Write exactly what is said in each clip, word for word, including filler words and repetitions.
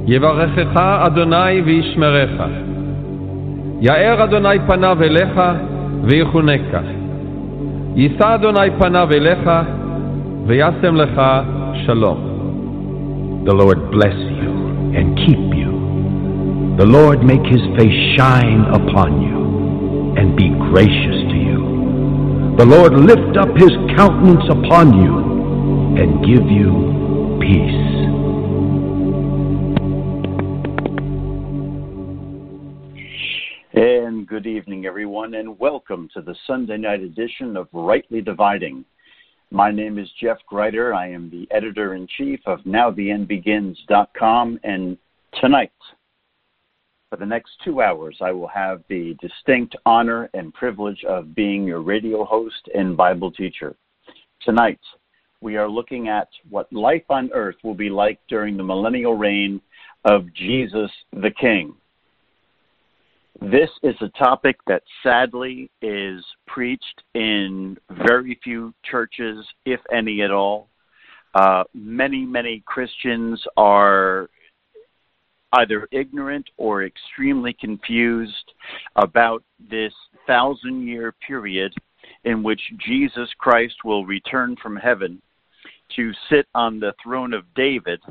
יברכך אדוני וישמרך. יאר אדוני פניו אליך ויחונך. יישא אדוני פניו אליך וישם לך שלום. The Lord bless you and keep you. The Lord make his face shine upon you and be gracious to you. The Lord lift up his countenance upon you and give you peace. And good evening, everyone, and welcome to the Sunday night edition of Rightly Dividing. My name is Jeff Greiter. I am the editor-in-chief of now the end begins dot com, and tonight, for the next two hours, I will have the distinct honor and privilege of being your radio host and Bible teacher. Tonight, we are looking at what life on earth will be like during the millennial reign of Jesus the King. This is a topic that sadly is preached in very few churches, if any at all. Uh, many, many Christians are either ignorant or extremely confused about this thousand-year period in which Jesus Christ will return from heaven to sit on the throne of David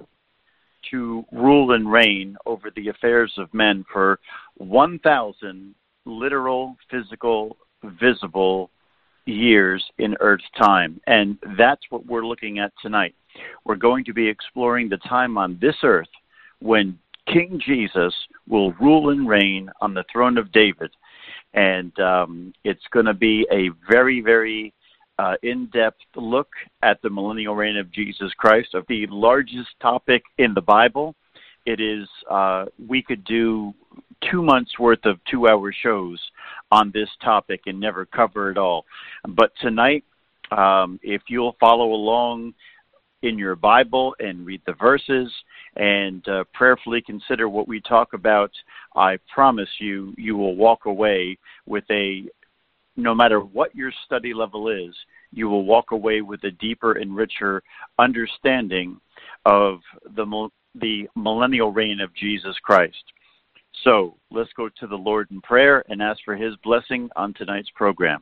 to rule and reign over the affairs of men for one thousand literal, physical, visible years in Earth's time. And that's what we're looking at tonight. We're going to be exploring the time on this earth when King Jesus will rule and reign on the throne of David. And um, it's going to be a very, very Uh, in-depth look at the millennial reign of Jesus Christ, of the largest topic in the Bible. It is, uh, we could do two months worth of two-hour shows on this topic and never cover it all. But tonight, um, if you'll follow along in your Bible and read the verses and uh, prayerfully consider what we talk about, I promise you, you will walk away with a no matter what your study level is, you will walk away with a deeper and richer understanding of the the millennial reign of Jesus Christ. So let's go to the Lord in prayer and ask for his blessing on tonight's program.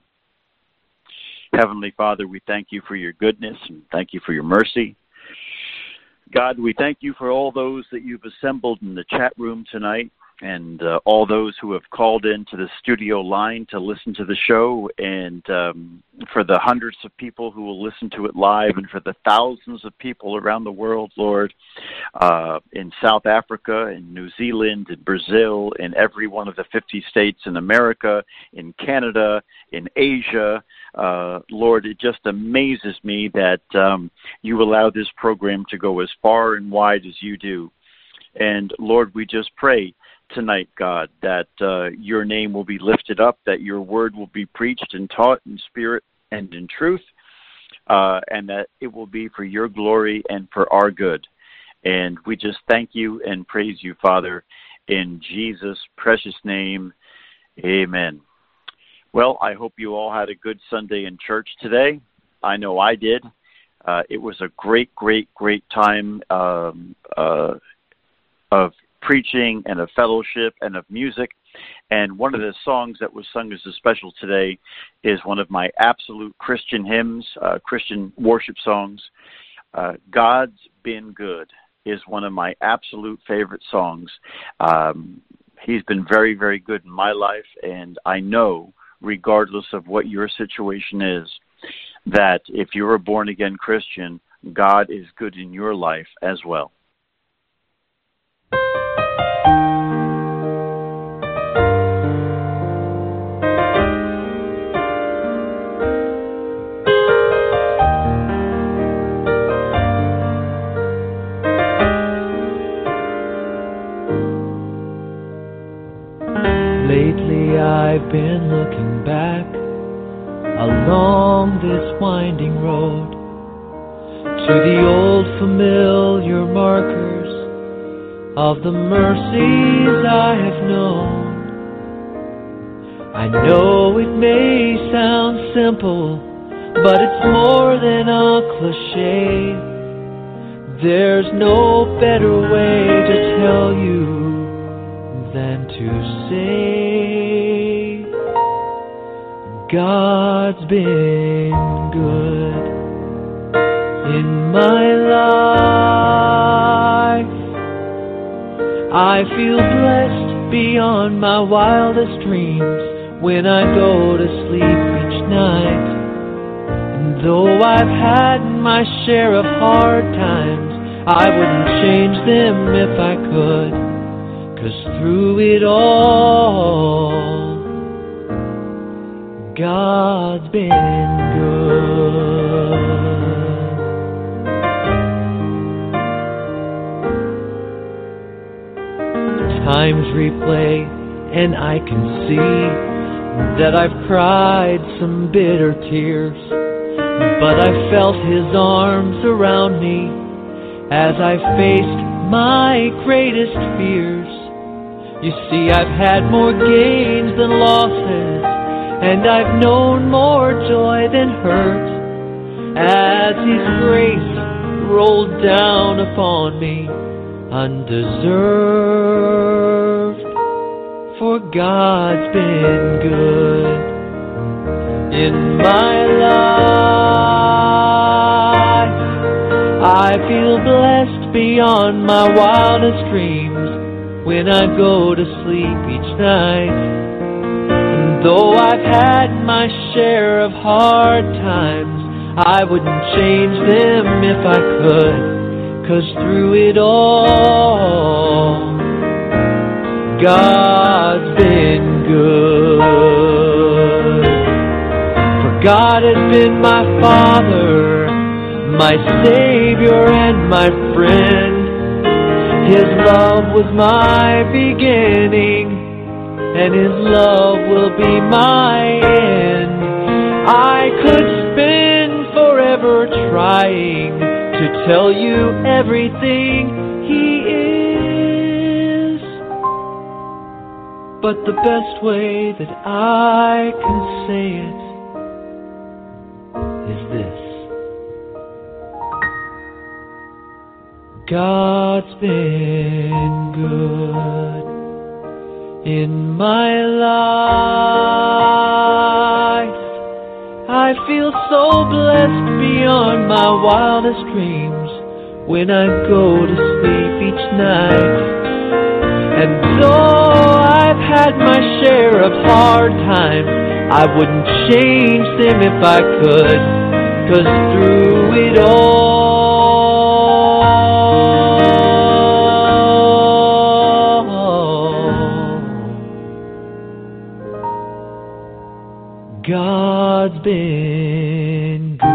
Heavenly Father, we thank you for your goodness and thank you for your mercy. God, we thank you for all those that you've assembled in the chat room tonight, and uh, all those who have called into the studio line to listen to the show, and um, for the hundreds of people who will listen to it live, and for the thousands of people around the world, Lord, uh, in South Africa, in New Zealand, in Brazil, in every one of the fifty states in America, in Canada, in Asia. Uh, Lord, it just amazes me that um, you allow this program to go as far and wide as you do. And Lord, we just pray tonight, God, that uh, your name will be lifted up, that your word will be preached and taught in spirit and in truth, uh, and that it will be for your glory and for our good. And we just thank you and praise you, Father, in Jesus' precious name. Amen. Well, I hope you all had a good Sunday in church today. I know I did. Uh, it was a great, great, great time um, uh, of preaching and of fellowship and of music. And one of the songs that was sung as a special today is one of my absolute Christian hymns, uh, Christian worship songs. Uh, God's Been Good is one of my absolute favorite songs. Um, he's been very, very good in my life, and I know, regardless of what your situation is, that if you're a born-again Christian, God is good in your life as well. Lately I've been looking back along this winding road to the old familiar markers of the mercies I have known. I know it may sound simple, but it's more than a cliche. There's no better way to tell you than to say God's been good in my life. I feel blessed beyond my wildest dreams when I go to sleep each night. And though I've had my share of hard times, I wouldn't change them if I could, 'cause through it all, God's been good. Times replay and I can see that I've cried some bitter tears, but I felt His arms around me as I faced my greatest fears. You see, I've had more gains than losses, and I've known more joy than hurt, as His grace rolled down upon me undeserved. For God's been good in my life. I feel blessed beyond my wildest dreams when I go to sleep each night. And though I've had my share of hard times, I wouldn't change them if I could, 'cause through it all, God's been good. For God has been my Father, my Savior and my friend. His love was my beginning, and His love will be my end. I could spend forever trying to tell you everything He is, but the best way that I can say it is this: God's been good in my life. I feel so blessed beyond my wildest dreams when I go to sleep each night. And though I've had my share of hard times, I wouldn't change them if I could, 'cause through it all, God's been good.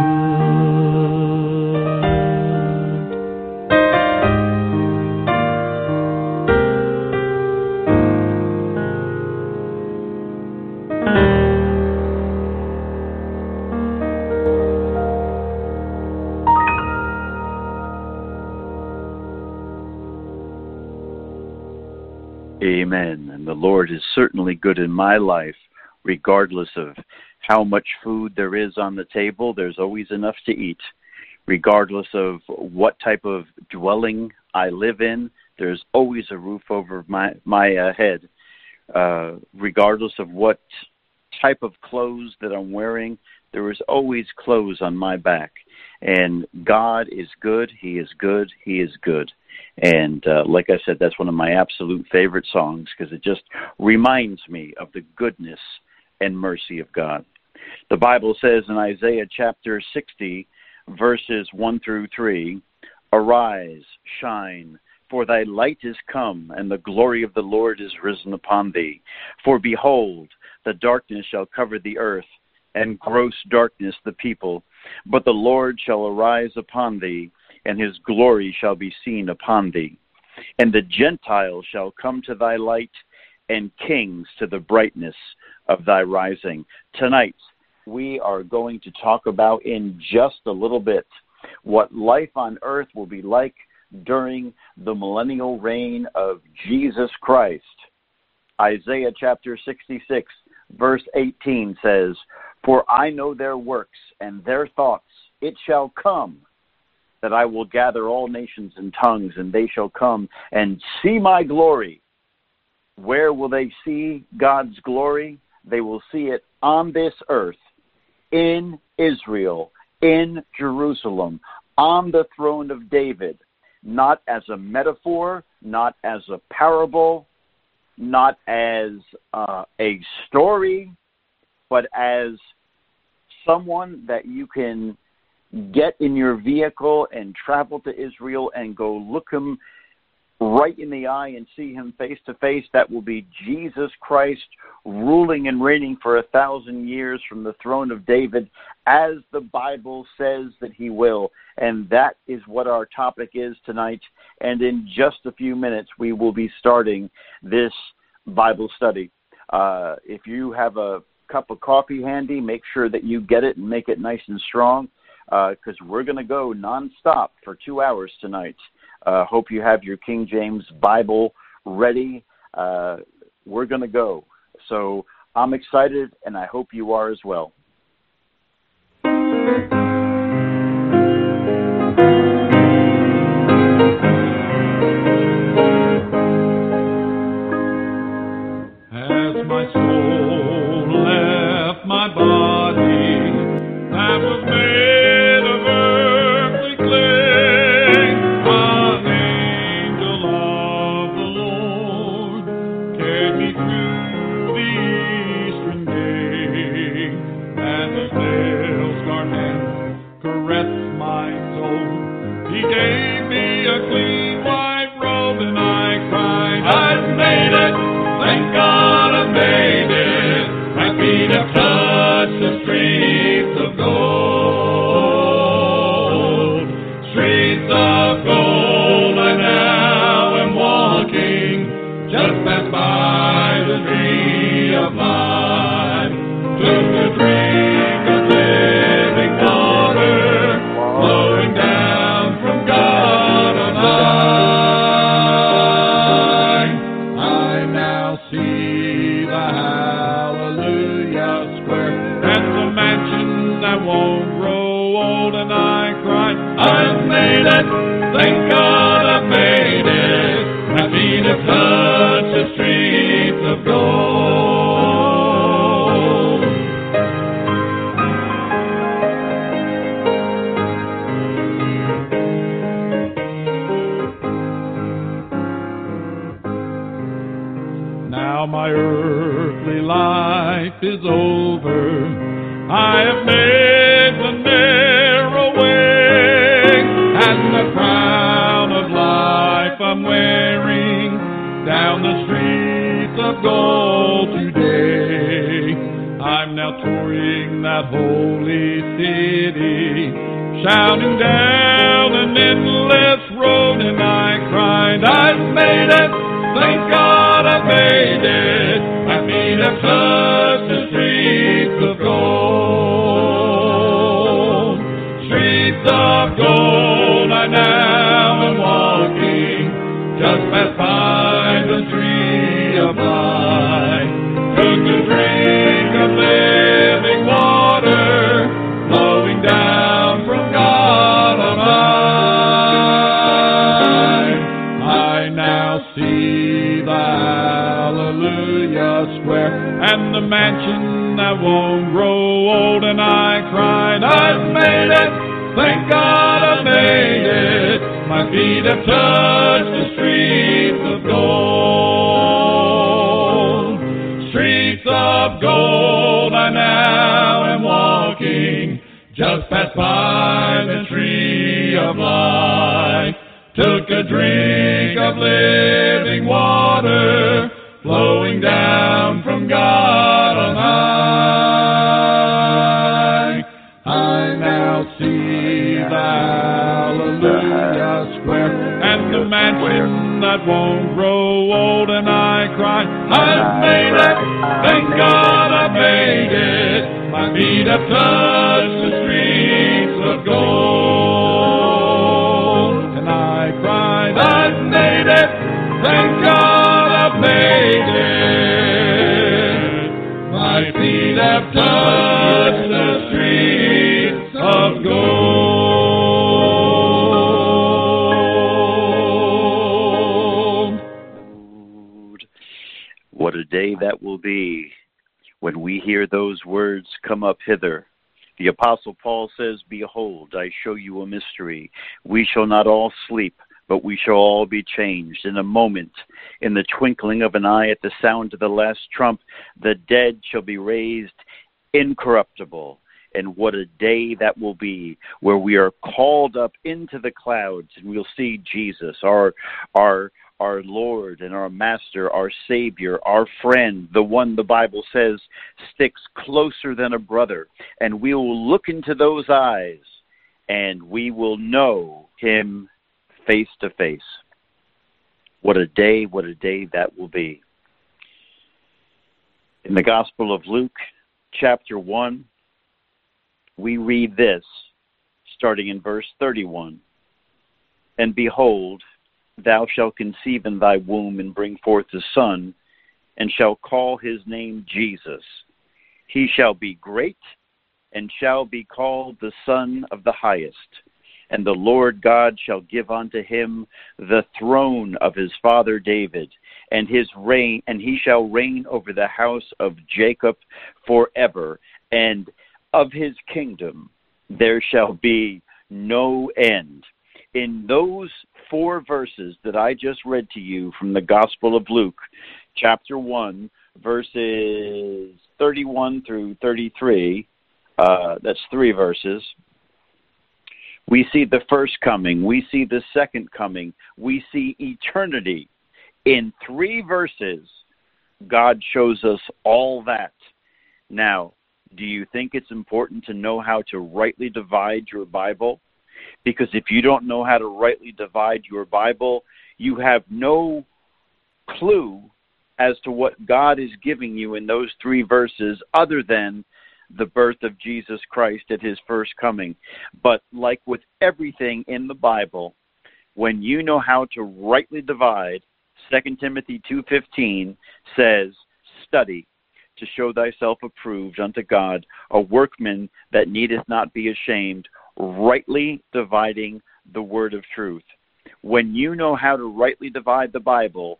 Amen. And the Lord is certainly good in my life, regardless of how much food there is on the table. There's always enough to eat. Regardless of what type of dwelling I live in, there's always a roof over my, my uh, head. Uh, regardless of what type of clothes that I'm wearing, there is always clothes on my back. And God is good. He is good. He is good. And uh, like I said, that's one of my absolute favorite songs, because it just reminds me of the goodness and mercy of God. The Bible says in Isaiah chapter sixty, verses one through three, "Arise, shine, for thy light is come, and the glory of the Lord is risen upon thee. For behold, the darkness shall cover the earth, and gross darkness the people. But the Lord shall arise upon thee, and his glory shall be seen upon thee. And the Gentiles shall come to thy light, and kings to the brightness of thy rising." Tonight, we are going to talk about in just a little bit what life on earth will be like during the millennial reign of Jesus Christ. Isaiah chapter sixty-six, verse eighteen says, "For I know their works and their thoughts. It shall come that I will gather all nations and tongues, and they shall come and see my glory. Where will they see God's glory? They will see it on this earth, in Israel, in Jerusalem, on the throne of David, not as a metaphor, not as a parable, not as uh, a story, but as someone that you can get in your vehicle and travel to Israel and go look him right in the eye and see him face to face. That will be Jesus Christ ruling and reigning for a thousand years from the throne of David, as the Bible says that he will. And that is what our topic is tonight. And in just a few minutes, we will be starting this Bible study. Uh, if you have a cup of coffee handy, make sure that you get it and make it nice and strong, because uh, we're going to go nonstop for two hours tonight. Uh, hope you have your King James Bible ready. Uh, we're going to go. So I'm excited, and I hope you are as well. As my soul left my body, I was made of earthly clay. An angel of the Lord carried me through the eastern gate, and his nail-scarred hand caressed my soul. He gave me a clean white robe, and I cried, I've made it, thank God I made it. My feet have touched the streets of gold. Streets of gold I now am walking, just passed by the tree of life. Took a drink of living water, flowing down from God on high. I now see the Hallelujah Square and the mansion that won't grow old, and I cry, I've made it, thank God I've made it. My feet have touched the streets of gold. Now my earthly life is over. I have made the narrow way, and the crown of life I'm wearing down the streets of gold today. I'm now touring that holy city, shouting down an endless road, and I cried, I've made it, thank God I made it. My feet have touched the streets of gold. Streets of gold I now am walking, just passed by the tree of life. Took a drink of living water, flowing down from God on high. I now see the Hallelujah Square and the mansion that won't grow old, and I cried, I've made it, thank God I made it. My feet have touched the streets of gold. Streets of gold I now am walking, just passed by the tree of life. Took a drink of living water, flowing down from God on high. I now see the Hallelujah Square and the mansion that won't grow old, and I cry, I've made it, thank God I made it. My feet have touched the streets of gold, and I cried, I've made it, thank God I've made it. My feet have touched the streets of gold. that will be when we hear those words, come up hither. The Apostle Paul says, behold, I show you a mystery. We shall not all sleep, but we shall all be changed. In a moment, in the twinkling of an eye, at the sound of the last trump, the dead shall be raised incorruptible. And what a day that will be, where we are called up into the clouds and we'll see Jesus, our our our Lord and our Master, our Savior, our friend, the one the Bible says sticks closer than a brother. And we will look into those eyes and we will know him face to face. What a day, what a day that will be. In the Gospel of Luke, chapter one, we read this, starting in verse thirty-one. And behold, thou shalt conceive in thy womb and bring forth a son, and shall call his name Jesus. He shall be great, and shall be called the Son of the Highest. And the Lord God shall give unto him the throne of his father David, and his reign, and he shall reign over the house of Jacob forever, and of his kingdom there shall be no end. In those four verses that I just read to you from the Gospel of Luke, chapter one, verses thirty-one through thirty-three, uh, that's three verses, we see the first coming, we see the second coming, we see eternity. In three verses, God shows us all that. Now, do you think it's important to know how to rightly divide your Bible? Because if you don't know how to rightly divide your Bible, you have no clue as to what God is giving you in those three verses other than the birth of Jesus Christ at his first coming. But like with everything in the Bible, when you know how to rightly divide, Second Timothy two fifteen says, study to show thyself approved unto God, a workman that needeth not be ashamed, rightly dividing the word of truth. When you know how to rightly divide the Bible,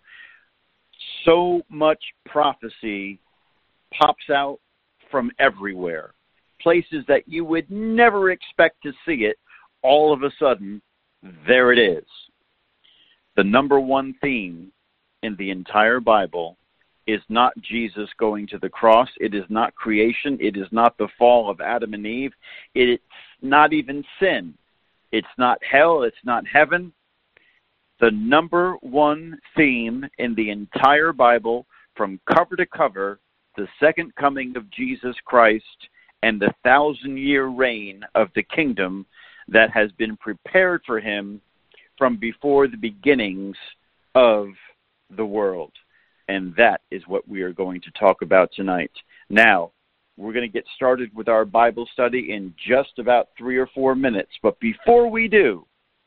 so much prophecy pops out from everywhere. Places that you would never expect to see it, all of a sudden, there it is. The number one theme in the entire Bible is not Jesus going to the cross. It is not creation. It is not the fall of Adam and Eve. It's not even sin. It's not hell. It's not heaven. The number one theme in the entire Bible, from cover to cover, the second coming of Jesus Christ and the thousand-year reign of the kingdom that has been prepared for him from before the beginnings of the world. And that is what we are going to talk about tonight. Now, we're going to get started with our Bible study in just about three or four minutes. But before we do,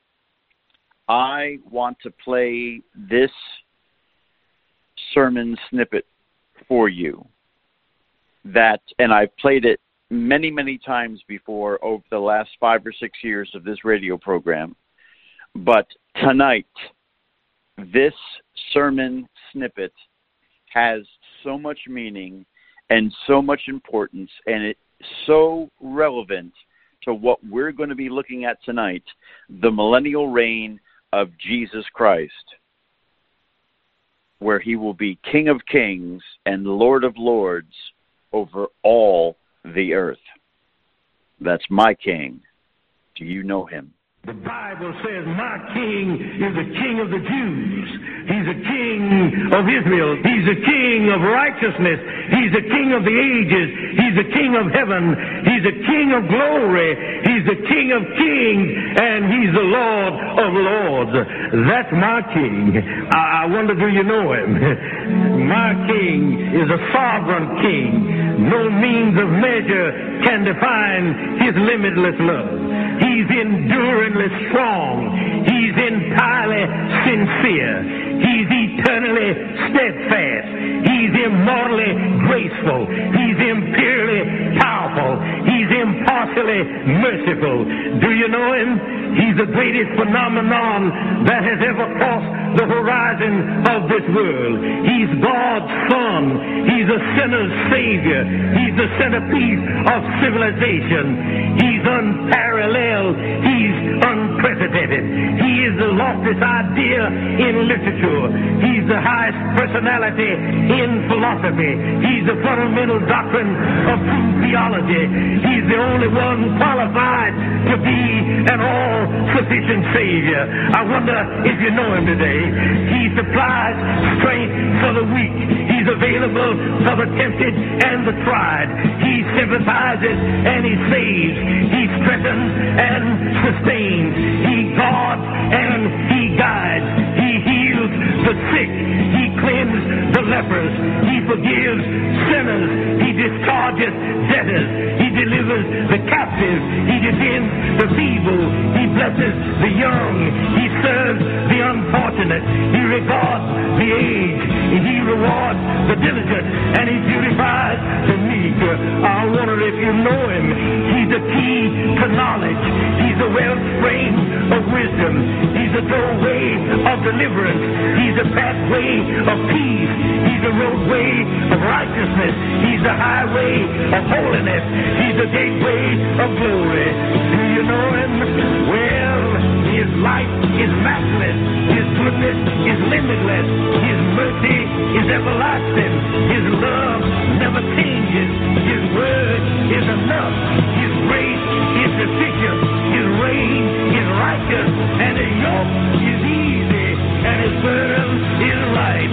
I want to play this sermon snippet for you. That, and I've played it many, many times before over the last five or six years of this radio program. But tonight, this sermon snippet has so much meaning and so much importance, and it's so relevant to what we're going to be looking at tonight, the millennial reign of Jesus Christ, where he will be King of Kings and Lord of Lords over all the earth. That's my King. Do you know him? The Bible says, my king is the king of the Jews. He's a king of Israel. He's a king of righteousness. He's a king of the ages. He's a king of heaven. He's a king of glory. He's the king of kings. And he's the Lord of lords. That's my king. I, I wonder, do you know him? My king is a sovereign king. No means of measure can define his limitless love. He's enduringly strong. He's entirely sincere. He's eternally steadfast. He's immortally graceful. He's imperially powerful. He's impartially merciful. Do you know him? He's the greatest phenomenon that has ever crossed the horizon of this world. He's God's Son. He's a sinner's Savior. He's the centerpiece of civilization. He's unparalleled. He's unprecedented. He is the loftiest idea in literature. He's the highest personality in philosophy. He's the fundamental doctrine of true theology. He's the only one qualified to be an all-sufficient Savior. I wonder if you know him today. He supplies strength for the weak. He's available for the tempted and the tried. He sympathizes and he saves. He strengthens and sustains. He guards and he guides. He heals the sick. He cleanses the lepers. He forgives sinners. He discharges debtors. He delivers the captive. He defends the feeble. He blesses the young. He serves the unfortunate. He regards the aged. He rewards the diligent. And he purifies the meek. I wonder if you know him. He's the key to knowledge. He's the wellspring of wisdom. He's the doorway of deliverance. He's the pathway of peace. He's the roadway of righteousness. He's the highway of holiness. He's the gateway of glory. Do you know him? Well, his life is matchless. His goodness is limitless. His mercy is everlasting. His love never changes. His word is enough. His grace is sufficient. His reign is righteous. And his yoke is easy. And his burden is light.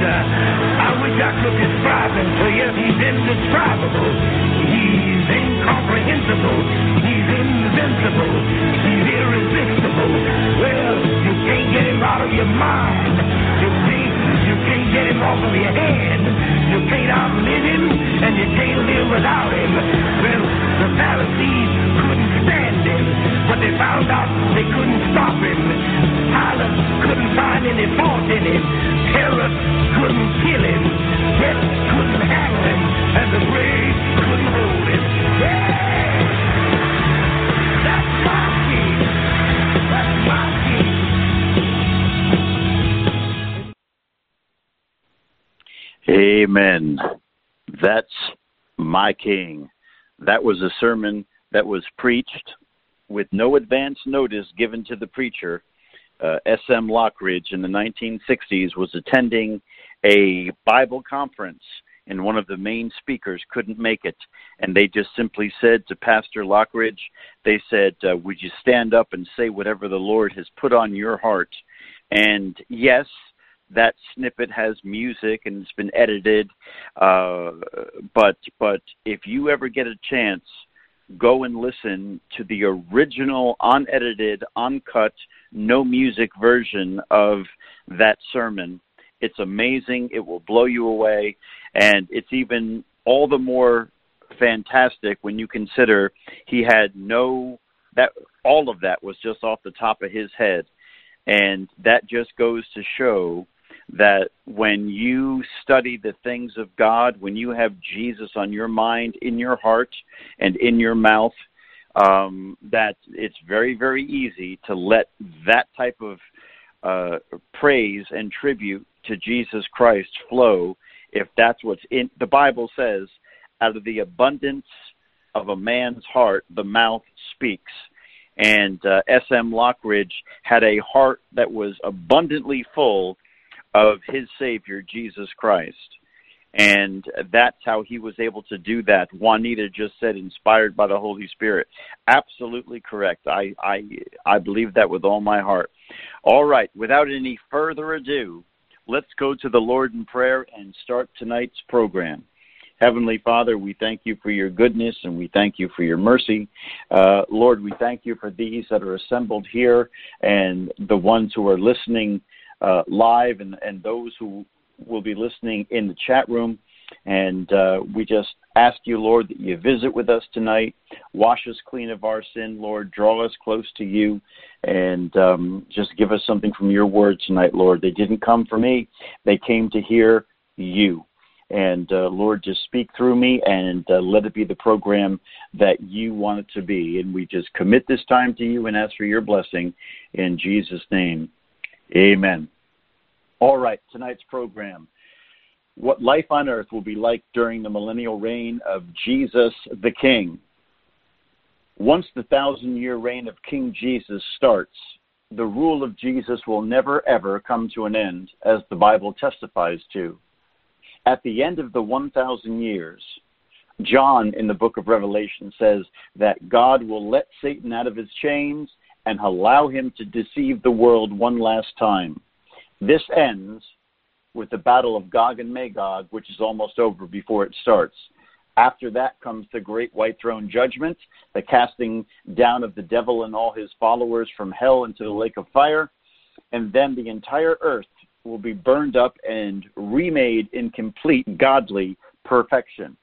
I wish I could describe him for you. He's indescribable. He's incomprehensible. He's invincible. He's irresistible. Well, you can't get him out of your mind. You can't, you can't get him off of your hand. You can't outlive him, and you can't live without him. Well, the Pharisees couldn't stand him, but they found out they couldn't stop him. Pilate couldn't find any fault in him. Herod couldn't kill him. Death couldn't handle him, and the grave couldn't hold him. Yeah! That's my king. That's my king. Amen. That's my king. That was a sermon that was preached with no advance notice given to the preacher. Uh, S M Lockridge in the nineteen sixties was attending a Bible conference, and one of the main speakers couldn't make it. And they just simply said to Pastor Lockridge, they said, uh, would you stand up and say whatever the Lord has put on your heart? And yes, that snippet has music and it's been edited, uh, but but if you ever get a chance, go and listen to the original, unedited, uncut, no music version of that sermon. It's amazing. It will blow you away. And it's even all the more fantastic when you consider he had no, that all of that was just off the top of his head. And that just goes to show that when you study the things of God, when you have Jesus on your mind, in your heart, and in your mouth, um, that it's very, very easy to let that type of uh, praise and tribute to Jesus Christ flow if that's what's in. The Bible says, out of the abundance of a man's heart, the mouth speaks. And uh, S M Lockridge had a heart that was abundantly full of his Savior, Jesus Christ. And that's how he was able to do that. Juanita just said, inspired by the Holy Spirit. Absolutely correct. I, I, I believe that with all my heart. All right, without any further ado, let's go to the Lord in prayer and start tonight's program. Heavenly Father, we thank you for your goodness and we thank you for your mercy. Uh, Lord, we thank you for these that are assembled here and the ones who are listening Uh, live and, and those who will be listening in the chat room. And uh, we just ask you, Lord, that you visit with us tonight. Wash us clean of our sin, Lord. Draw us close to you. And um, just give us something from your word tonight, Lord. They didn't come for me. They came to hear you. And uh, Lord, just speak through me and uh, let it be the program that you want it to be. And we just commit this time to you and ask for your blessing in Jesus' name. Amen. All right, tonight's program. What life on earth will be like during the millennial reign of Jesus the King. Once the thousand-year reign of King Jesus starts, the rule of Jesus will never, ever come to an end, as the Bible testifies to. At the end of the one thousand years, John in the book of Revelation says that God will let Satan out of his chains and allow him to deceive the world one last time. This ends with the battle of Gog and Magog, which is almost over before it starts. After that comes the great white throne judgment, the casting down of the devil and all his followers from hell into the lake of fire, and then the entire earth will be burned up and remade in complete godly perfection.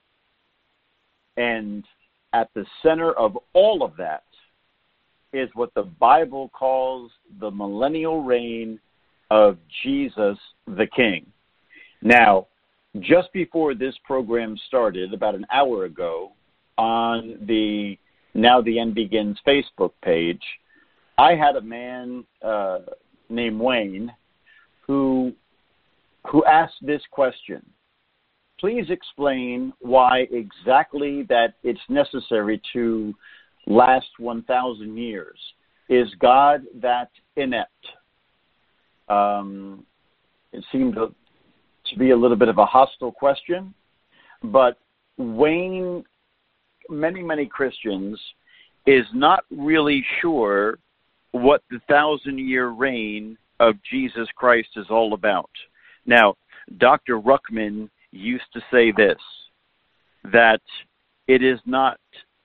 And at the center of all of that is what the Bible calls the millennial reign of Jesus the King. Now, just before this program started, about an hour ago, on the Now the End Begins Facebook page, I had a man uh, named Wayne who who asked this question. Please explain why exactly that it's necessary to last one thousand years. Is God that inept? Um, it seemed to, to be a little bit of a hostile question, but Wayne, many, many Christians, is not really sure what the thousand-year reign of Jesus Christ is all about. Now, Doctor Ruckman used to say this, that it is not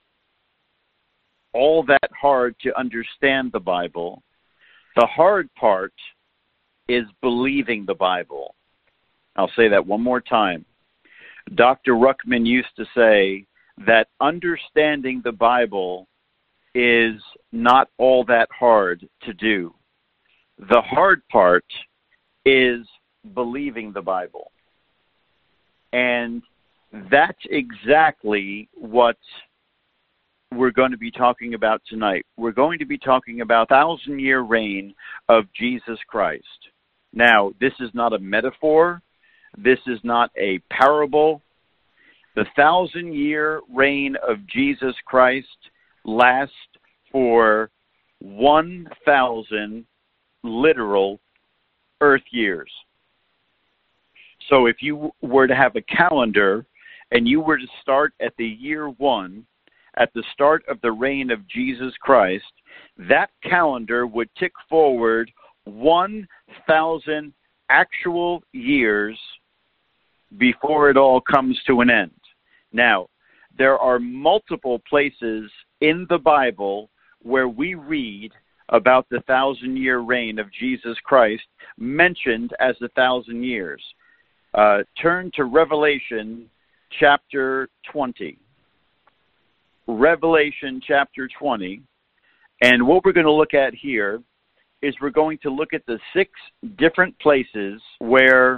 all that hard to understand the Bible. The hard part is believing the Bible. I'll say that one more time. Doctor Ruckman used to say that understanding the Bible is not all that hard to do. The hard part is believing the Bible. And that's exactly what we're going to be talking about tonight. We're going to be talking about the thousand-year reign of Jesus Christ. Now, this is not a metaphor. This is not a parable. The thousand-year reign of Jesus Christ lasts for one thousand literal earth years. So if you were to have a calendar and you were to start at the year one, at the start of the reign of Jesus Christ, that calendar would tick forward one thousand actual years before it all comes to an end. Now, there are multiple places in the Bible where we read about the thousand-year reign of Jesus Christ mentioned as a thousand years. Uh, turn to Revelation chapter twenty. Revelation chapter twenty. And what we're going to look at here is we're going to look at the six different places where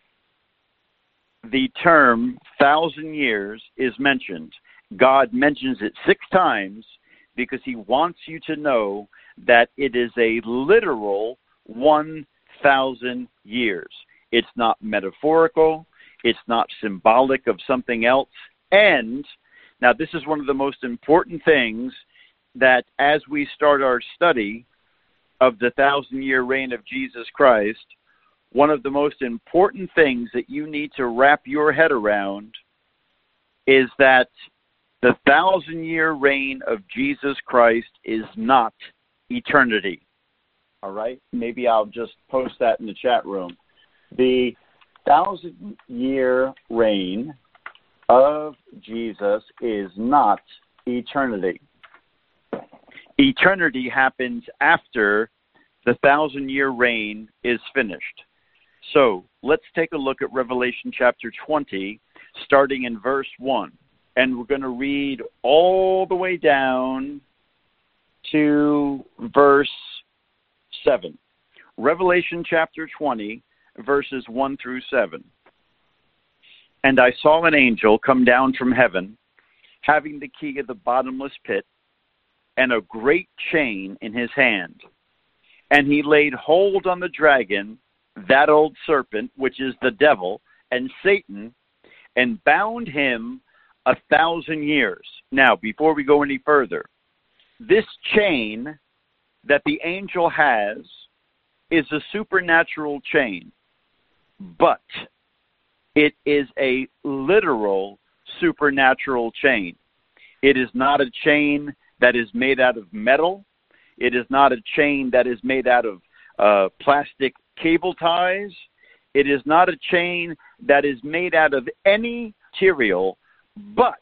the term thousand years is mentioned. God mentions it six times because he wants you to know that it is a literal one thousand years. It's not metaphorical. It's not symbolic of something else. And now this is one of the most important things that as we start our study of the thousand-year reign of Jesus Christ, one of the most important things that you need to wrap your head around is that the thousand-year reign of Jesus Christ is not eternity. All right? Maybe I'll just post that in the chat room. The thousand-year reign of Jesus is not eternity. Eternity happens after the thousand-year reign is finished. So let's take a look at Revelation chapter twenty, starting in verse one. And we're going to read all the way down to verse seven. Revelation chapter twenty, verses one through seven. And I saw an angel come down from heaven, having the key of the bottomless pit, and a great chain in his hand. And he laid hold on the dragon, that old serpent, which is the devil, and Satan, and bound him a thousand years. Now, before we go any further, this chain that the angel has is a supernatural chain, but it is a literal supernatural chain. It is not a chain that is made out of metal. It is not a chain that is made out of uh, plastic cable ties. It is not a chain that is made out of any material, but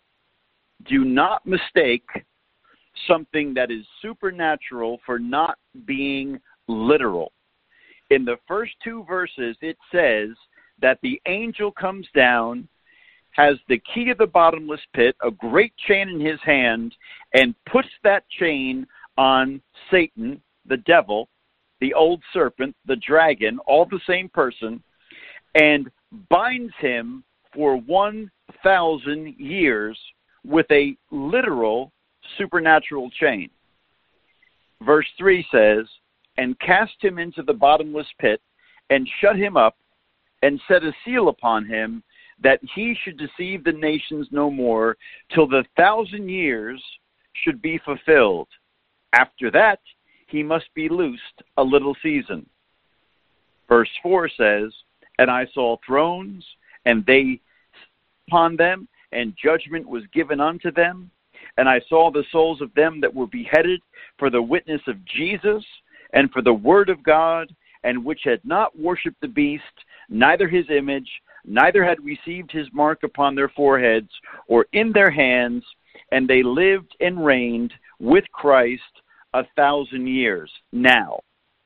do not mistake something that is supernatural for not being literal. In the first two verses, it says that the angel comes down, has the key of the bottomless pit, a great chain in his hand, and puts that chain on Satan, the devil, the old serpent, the dragon, all the same person, and binds him for one thousand years with a literal supernatural chain. Verse three says, and cast him into the bottomless pit, and shut him up, and set a seal upon him, that he should deceive the nations no more, till the thousand years should be fulfilled. After that, he must be loosed a little season. Verse four says, and I saw thrones, and they upon them, and judgment was given unto them. And I saw the souls of them that were beheaded for the witness of Jesus, and for the word of God, and which had not worshipped the beast, neither his image, neither had received his mark upon their foreheads or in their hands, and they lived and reigned with Christ a thousand years. Now,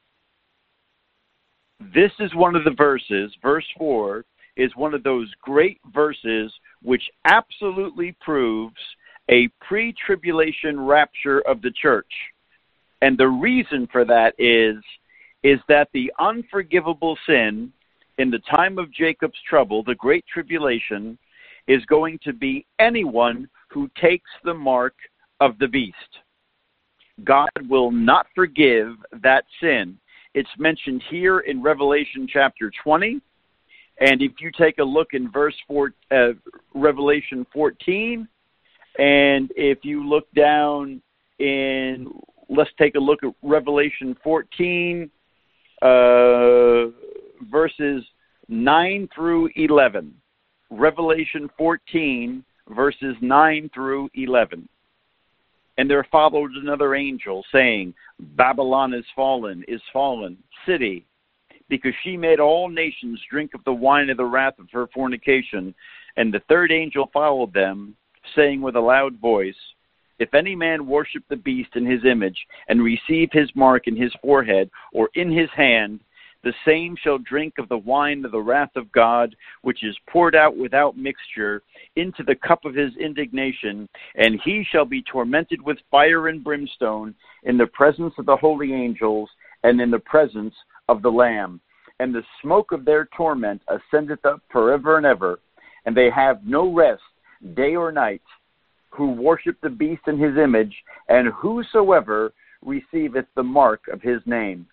this is one of the verses, verse four, is one of those great verses which absolutely proves a pre-tribulation rapture of the church. And the reason for that is, is that the unforgivable sin in the time of Jacob's trouble, the great tribulation, is going to be anyone who takes the mark of the beast. God will not forgive that sin. It's mentioned here in Revelation chapter twenty. And if you take a look in verse four, uh, Revelation fourteen, and if you look down in, let's take a look at Revelation fourteen, uh, verses nine through eleven. Revelation fourteen, verses nine through eleven. And there followed another angel, saying, Babylon is fallen, is fallen, city, because she made all nations drink of the wine of the wrath of her fornication. And the third angel followed them, saying with a loud voice, if any man worship the beast in his image, and receive his mark in his forehead or in his hand, the same shall drink of the wine of the wrath of God, which is poured out without mixture into the cup of his indignation, and he shall be tormented with fire and brimstone in the presence of the holy angels and in the presence of the Lamb. And the smoke of their torment ascendeth up forever and ever, and they have no rest day or night, who worship the beast in his image, and whosoever receiveth the mark of his name.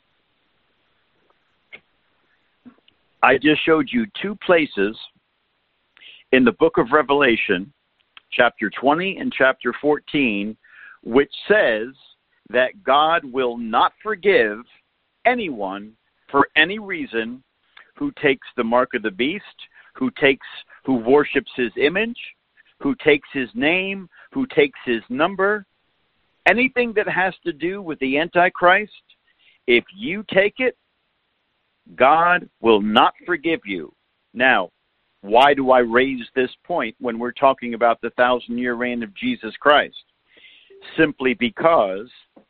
I just showed you two places in the book of Revelation, chapter twenty and chapter fourteen, which says that God will not forgive anyone for any reason who takes the mark of the beast, who takes, who worships his image, who takes his name, who takes his number, anything that has to do with the Antichrist. If you take it, God will not forgive you. Now, why do I raise this point when we're talking about the thousand-year reign of Jesus Christ? Simply because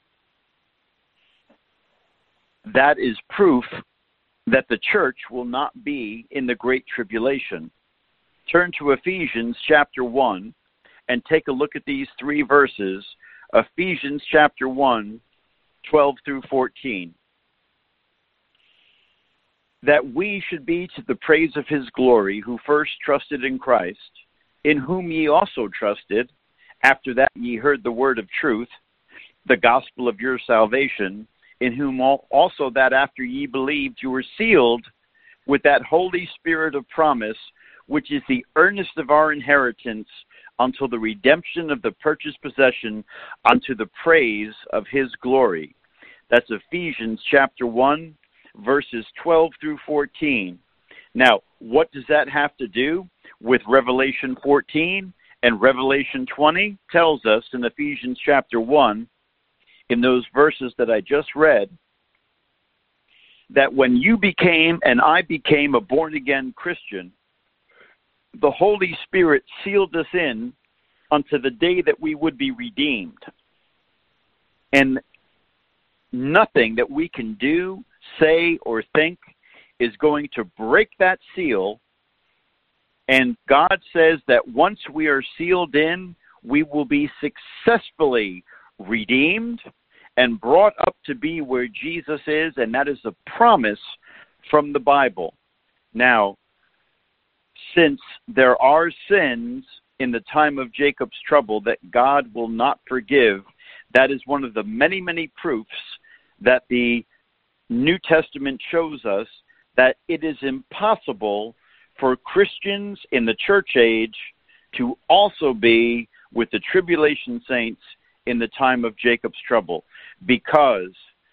that is proof that the church will not be in the Great Tribulation. Turn to Ephesians chapter one and take a look at these three verses. Ephesians chapter one, twelve through fourteen. that we should be to the praise of his glory, who first trusted in Christ, in whom ye also trusted, after that ye heard the word of truth, the gospel of your salvation, in whom also that after ye believed you were sealed with that Holy Spirit of promise, which is the earnest of our inheritance until the redemption of the purchased possession, unto the praise of his glory. That's Ephesians chapter one, verses twelve through fourteen. Now, what does that have to do with Revelation fourteen? And Revelation twenty tells us in Ephesians chapter one, in those verses that I just read, that when you became and I became a born-again Christian, the Holy Spirit sealed us in unto the day that we would be redeemed. And nothing that we can do, say, or think is going to break that seal. And God says that once we are sealed in, we will be successfully redeemed and brought up to be where Jesus is, and that is a promise from the Bible. Now, since there are sins in the time of Jacob's trouble that God will not forgive, that is one of the many, many proofs that the New Testament shows us that it is impossible for Christians in the church age to also be with the tribulation saints in the time of Jacob's trouble, because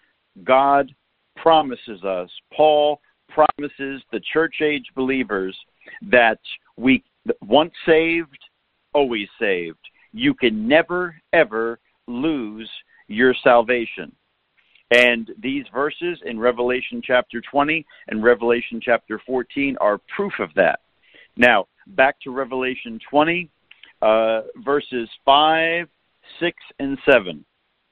God promises us, Paul promises the church age believers that we, once saved, always saved. You can never, ever lose your salvation. And these verses in Revelation chapter twenty and Revelation chapter fourteen are proof of that. Now, back to Revelation twenty, uh, verses five, six, and seven.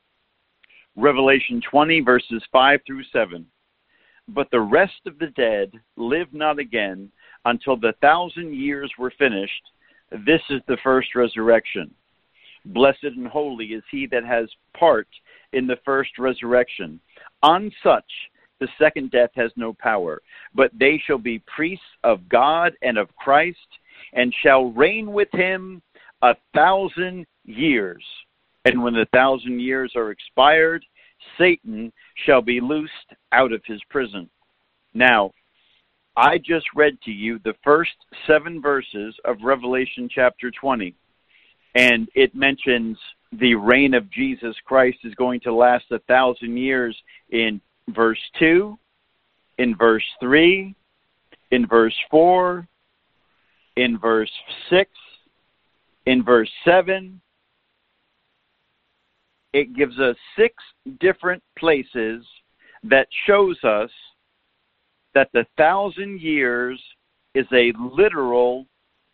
Revelation twenty, verses five through seven. But the rest of the dead live not again until the thousand years were finished. This is the first resurrection. Blessed and holy is he that has part in the first resurrection. On such the second death has no power, but they shall be priests of God and of Christ, and shall reign with him a thousand years. And when the thousand years are expired, Satan shall be loosed out of his prison. Now, I just read to you the first seven verses of Revelation chapter twenty, and it mentions the reign of Jesus Christ is going to last a thousand years in verse two, in verse three, in verse four, in verse six, in verse seven. It gives us six different places that shows us that the thousand years is a literal,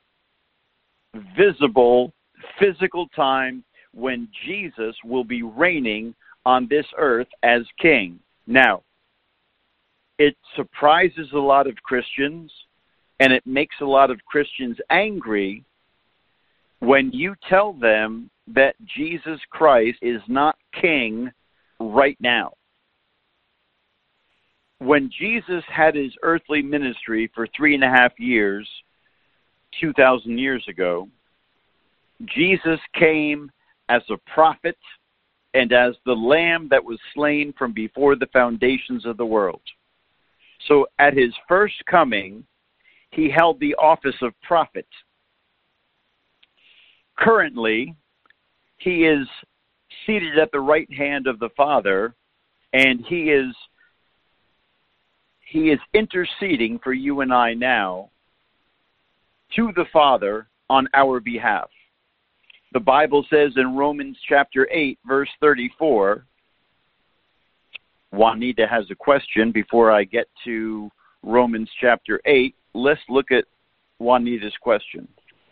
visible, physical time when Jesus will be reigning on this earth as king. Now, it surprises a lot of Christians, and it makes a lot of Christians angry when you tell them that Jesus Christ is not king right now. When Jesus had his earthly ministry for three and a half years, two thousand years ago, Jesus came as a prophet and as the lamb that was slain from before the foundations of the world. So at his first coming, he held the office of prophet. Currently, he is seated at the right hand of the Father, and he is he is interceding for you and I now to the Father on our behalf. The Bible says in Romans chapter eight, verse thirty-four, Juanita has a question before I get to Romans chapter eight. Let's look at Juanita's question.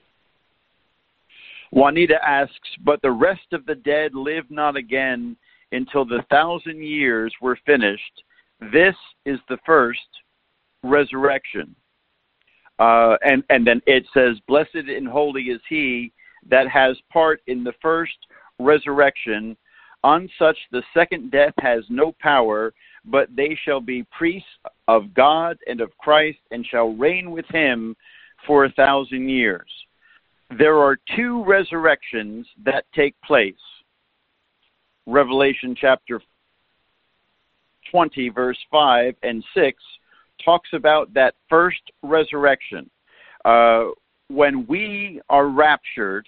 Juanita asks, but the rest of the dead live not again until the thousand years were finished. This is the first resurrection. Uh, and, and then it says, blessed and holy is he that has part in the first resurrection. On such the second death has no power, but they shall be priests of God and of Christ, and shall reign with him for a thousand years. There are two resurrections that take place. Revelation chapter twenty, verse five and six, talks about that first resurrection. Uh, when we are raptured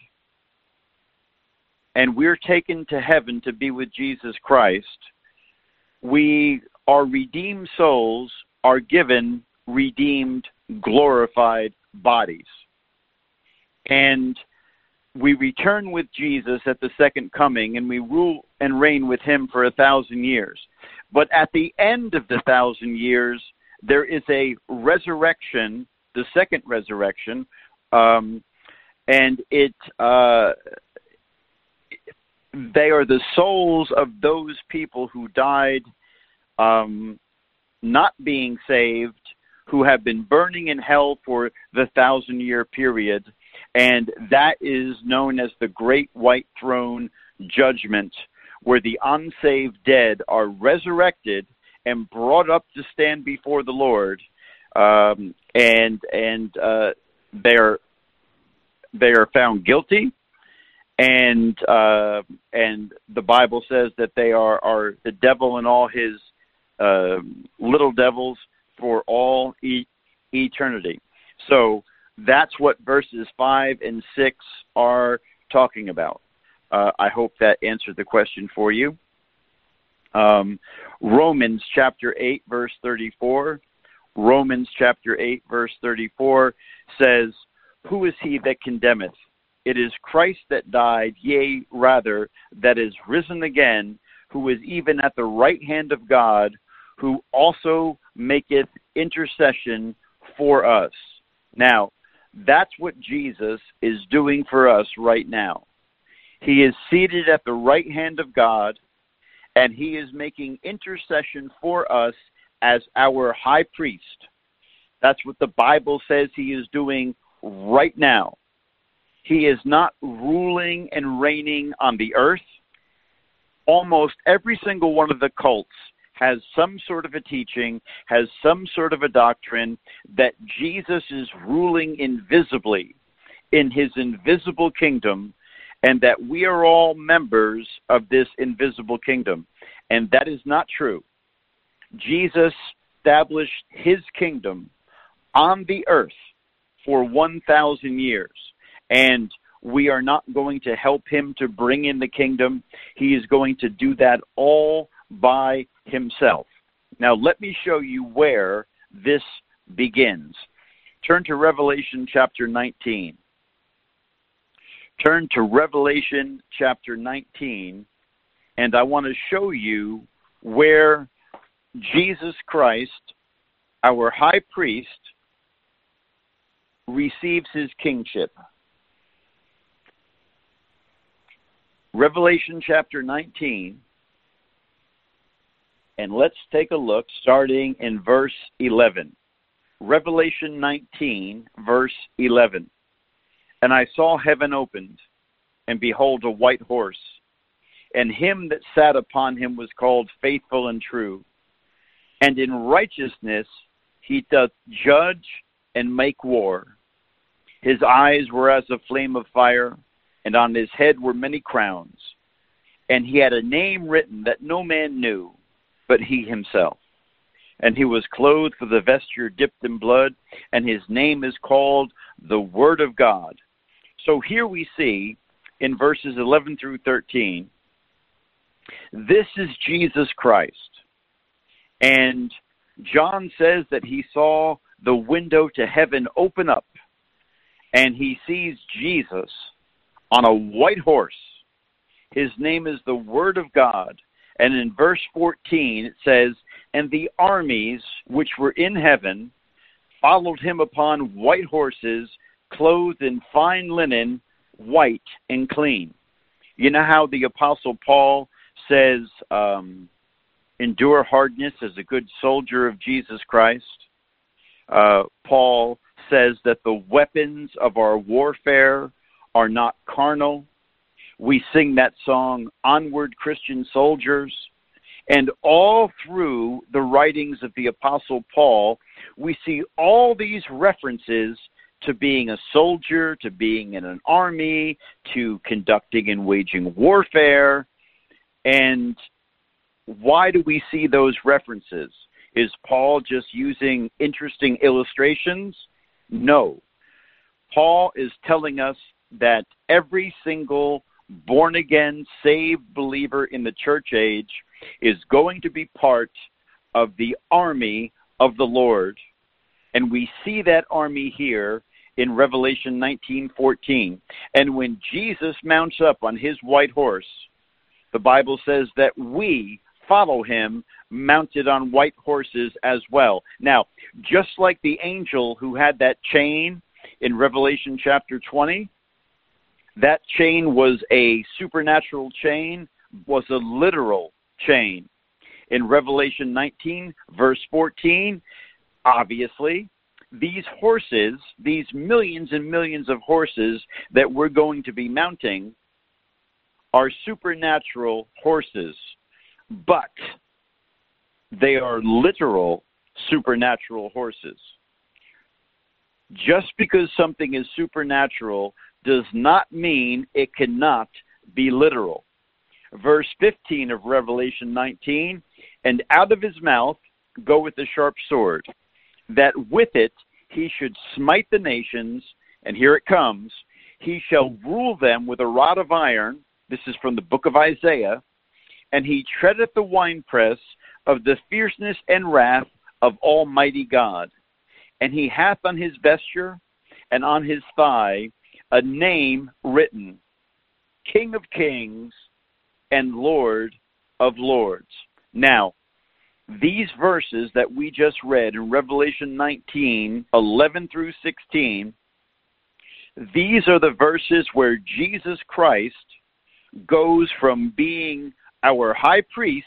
and we're taken to heaven to be with Jesus Christ, we, our redeemed souls, are given redeemed, glorified bodies. And we return with Jesus at the second coming, and we rule and reign with him for a thousand years. But at the end of the thousand years, there is a resurrection, the second resurrection, um, and it uh, they are the souls of those people who died um, not being saved, who have been burning in hell for the thousand-year period, and that is known as the Great White Throne Judgment, where the unsaved dead are resurrected and brought up to stand before the Lord, um, and and uh, they're they are found guilty, and uh, and the Bible says that they are, are the devil and all his uh, little devils for all e- eternity. So that's what verses five and six are talking about. Uh, I hope that answered the question for you. Um, Romans chapter eight, verse thirty-four. Romans chapter eight, verse thirty-four says, "Who is he that condemneth? It is Christ that died, yea, rather, that is risen again, who is even at the right hand of God, who also maketh intercession for us." Now, that's what Jesus is doing for us right now. He is seated at the right hand of God, and he is making intercession for us as our high priest. That's what the Bible says he is doing right now. He is not ruling and reigning on the earth. Almost every single one of the cults has some sort of a teaching, has some sort of a doctrine that Jesus is ruling invisibly in his invisible kingdom, and that we are all members of this invisible kingdom. And that is not true. Jesus established his kingdom on the earth for one thousand years. And we are not going to help him to bring in the kingdom. He is going to do that all by himself. Now, let me show you where this begins. Turn to Revelation chapter nineteen. Turn to Revelation chapter nineteen, and I want to show you where Jesus Christ, our high priest, receives his kingship. Revelation chapter nineteen, and let's take a look starting in verse eleven. Revelation nineteen, verse eleven. "And I saw heaven opened, and behold a white horse, and him that sat upon him was called Faithful and True. And in righteousness he doth judge and make war. His eyes were as a flame of fire, and on his head were many crowns. And he had a name written that no man knew, but he himself. And he was clothed with a vesture dipped in blood, and his name is called the Word of God." So here we see in verses eleven through thirteen, this is Jesus Christ. And John says that he saw the window to heaven open up, and he sees Jesus on a white horse. His name is the Word of God. And in verse fourteen it says, "And the armies which were in heaven followed him upon white horses, clothed in fine linen, white and clean." You know how the Apostle Paul says, um, endure hardness as a good soldier of Jesus Christ? Uh, Paul says that the weapons of our warfare are not carnal. We sing that song, Onward Christian Soldiers, And all through the writings of the Apostle Paul, we see all these references to being a soldier, to being in an army, to conducting and waging warfare. And why do we see those references? Is Paul just using interesting illustrations? No. Paul is telling us that every single born-again, saved believer in the church age is going to be part of the army of the Lord. And we see that army here in Revelation nineteen fourteen. And when Jesus mounts up on his white horse, the Bible says that we follow him mounted on white horses as well. Now, just like the angel who had that chain in Revelation chapter twenty, that chain was a supernatural chain, was a literal chain. In Revelation nineteen, verse fourteen, obviously, these horses, these millions and millions of horses that we're going to be mounting are supernatural horses, but they are literal supernatural horses. Just because something is supernatural does not mean it cannot be literal. Verse fifteen of Revelation nineteen, and out of his mouth goeth a sharp sword, that with it he should smite the nations, and here it comes, he shall rule them with a rod of iron. This is from the book of Isaiah. And he treadeth the winepress of the fierceness and wrath of Almighty God. And he hath on his vesture and on his thigh a name written, King of Kings and Lord of Lords. Now, these verses that we just read in Revelation nineteen, eleven through sixteen, these are the verses where Jesus Christ goes from being our high priest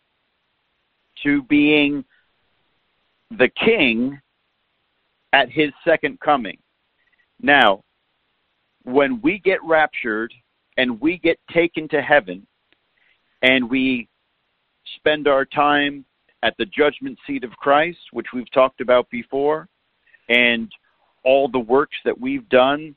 to being the king at his second coming. Now, when we get raptured and we get taken to heaven and we spend our time at the judgment seat of Christ, which we've talked about before, and all the works that we've done,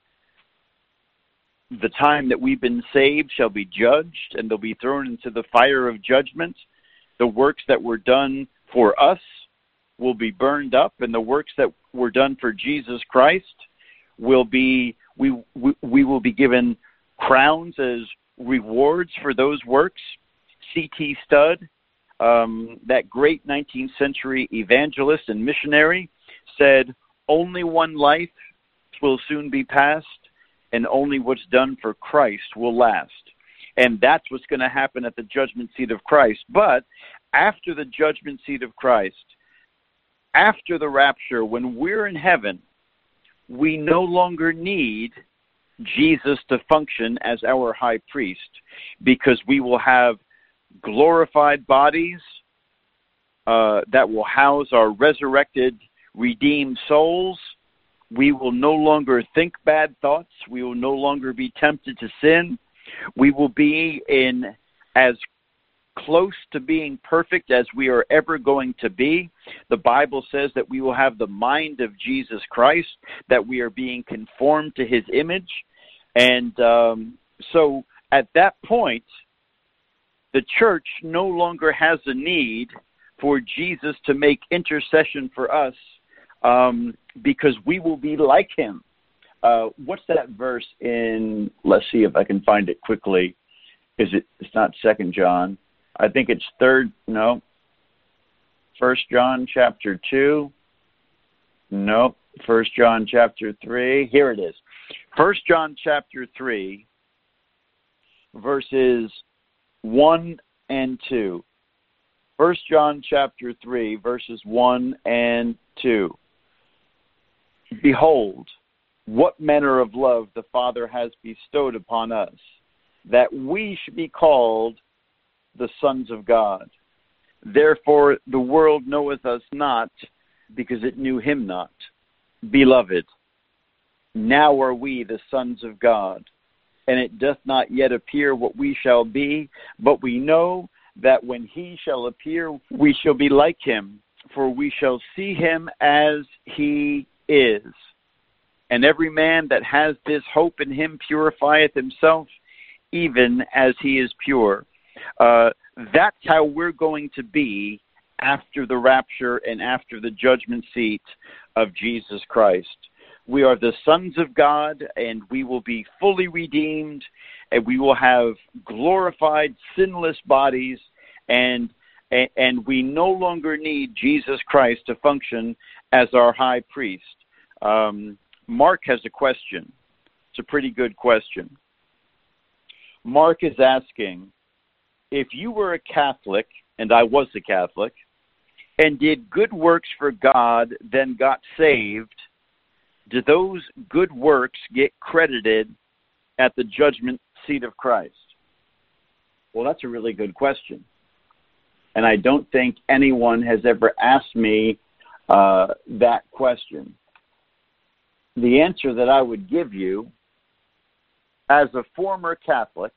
the time that we've been saved shall be judged, and they'll be thrown into the fire of judgment. The works that were done for us will be burned up, and the works that were done for Jesus Christ will be, we, we, we will be given crowns as rewards for those works. C T Studd, um, that great nineteenth century evangelist and missionary, said, only one life will soon be passed, and only what's done for Christ will last. And that's what's going to happen at the judgment seat of Christ. But after the judgment seat of Christ, after the rapture, when we're in heaven, we no longer need Jesus to function as our high priest, because we will have glorified bodies uh, that will house our resurrected, redeemed souls. We will no longer think bad thoughts. We will no longer be tempted to sin. We will be in as close to being perfect as we are ever going to be. The Bible says that we will have the mind of Jesus Christ, that we are being conformed to his image. And um, so at that point, the church no longer has a need for Jesus to make intercession for us, um, because we will be like him. Uh, what's that verse in, let's see if I can find it quickly. Is it, it's not Second John. I think it's third, no. First John chapter two. No. First John chapter three. Here it is. First John chapter three, verses one and two. First John chapter three, verses one and two. Behold, what manner of love the Father has bestowed upon us, that we should be called the sons of God. Therefore the world knoweth us not, because it knew him not. Beloved, now are we the sons of God, and it doth not yet appear what we shall be, but we know that when he shall appear, we shall be like him, for we shall see him as he is. And every man that has this hope in him purifieth himself, even as he is pure. Uh, that's how we're going to be after the rapture and after the judgment seat of Jesus Christ. We are the sons of God, and we will be fully redeemed, and we will have glorified, sinless bodies, and and we no longer need Jesus Christ to function as our high priest. Um, Mark has a question. It's a pretty good question. Mark is asking, if you were a Catholic, and I was a Catholic, and did good works for God, then got saved, do those good works get credited at the judgment seat of Christ? Well, that's a really good question. And I don't think anyone has ever asked me uh, that question. The answer that I would give you, as a former Catholic,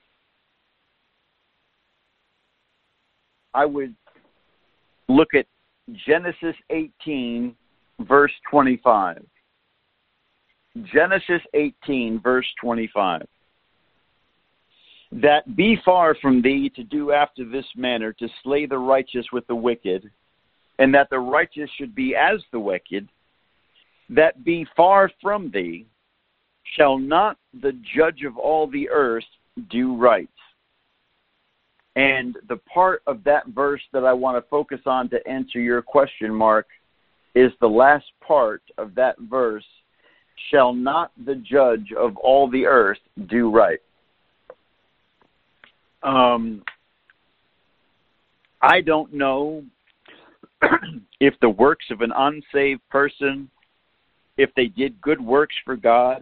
I would look at Genesis eighteen, verse twenty-five. Genesis eighteen, verse twenty-five. That be far from thee to do after this manner, to slay the righteous with the wicked, and that the righteous should be as the wicked. That be far from thee, shall not the judge of all the earth do right? And the part of that verse that I want to focus on to answer your question, Mark, is the last part of that verse, shall not the judge of all the earth do right? Um, I don't know if the works of an unsaved person, if they did good works for God,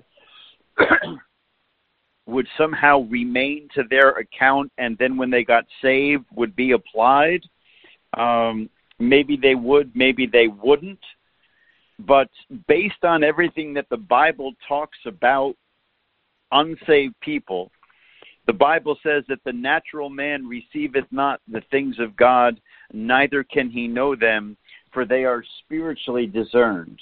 would somehow remain to their account, and then when they got saved would be applied. Um, maybe they would, maybe they wouldn't. But based on everything that the Bible talks about unsaved people, the Bible says that the natural man receiveth not the things of God, neither can he know them, for they are spiritually discerned.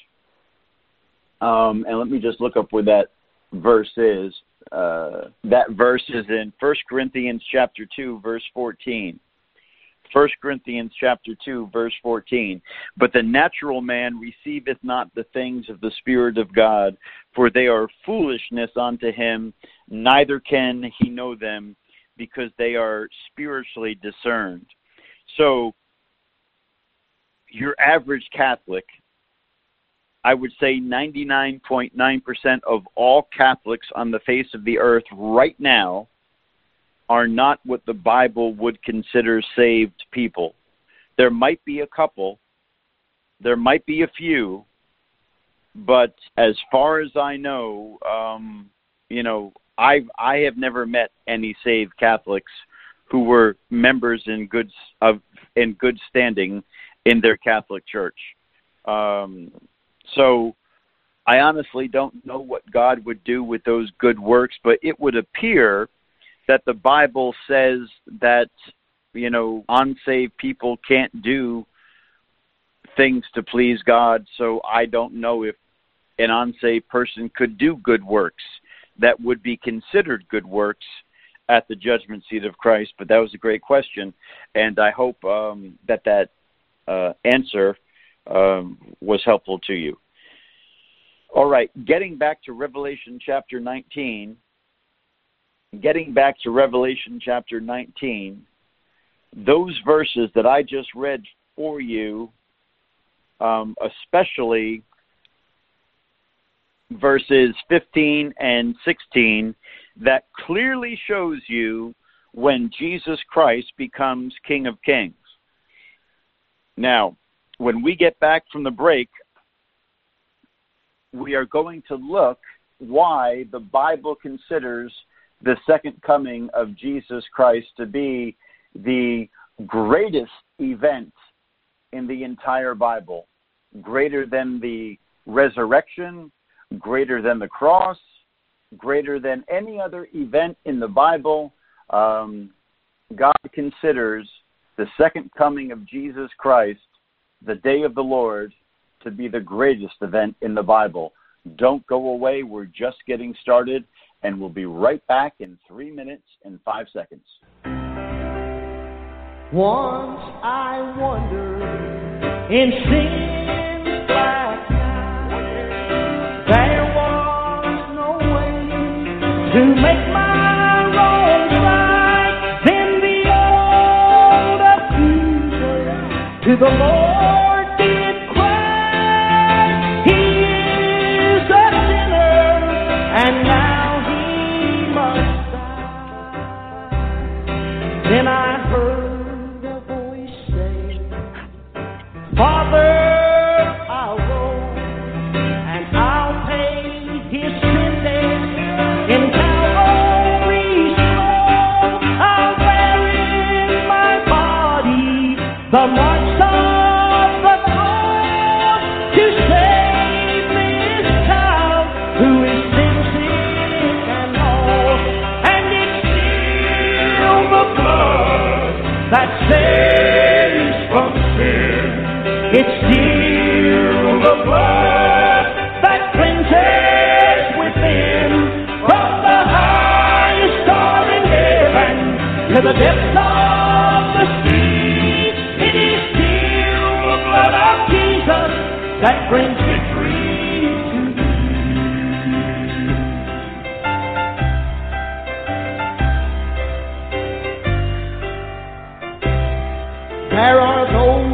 Um, and let me just look up where that verse is. Uh, that verse is in First Corinthians chapter two, verse fourteen. First Corinthians chapter two, verse fourteen. But the natural man receiveth not the things of the Spirit of God, for they are foolishness unto him, neither can he know them, because they are spiritually discerned. So, your average Catholic, I would say ninety-nine point nine percent of all Catholics on the face of the earth right now are not what the Bible would consider saved people. There might be a couple, there might be a few, but as far as I know, um, you know, I I have never met any saved Catholics who were members in good of in good standing in their Catholic church. Um, so I honestly don't know what God would do with those good works, but it would appear that the Bible says that, you know, unsaved people can't do things to please God, so I don't know if an unsaved person could do good works that would be considered good works at the judgment seat of Christ. But that was a great question, and I hope um, that that uh, answer um, was helpful to you. All right, getting back to Revelation chapter nineteen, getting back to Revelation chapter nineteen, those verses that I just read for you, um, especially verses fifteen and sixteen, that clearly shows you when Jesus Christ becomes King of Kings. Now, when we get back from the break, we are going to look why the Bible considers the second coming of Jesus Christ to be the greatest event in the entire Bible, greater than the resurrection, greater than the cross, greater than any other event in the Bible. Um, God considers the second coming of Jesus Christ, the day of the Lord, to be the greatest event in the Bible. Don't go away. We're just getting started, and we'll be right back in three minutes and five seconds. Once I wondered in sin's black night, there was no way to make my wrongs right. Then the old accuser to the Lord did cry, He is a sinner, and now he must die. Then I heard Father, I'll go and I'll pay his sentence in Calvary's throne. I'll bear in my body the marks of the cross to save this child who is sin sick and lost. And it's still the blood that saves from sin. It's still the blood that cleanses within, from the highest star in heaven to the depths of the sea. It is still the blood of Jesus that brings victory to me. There are those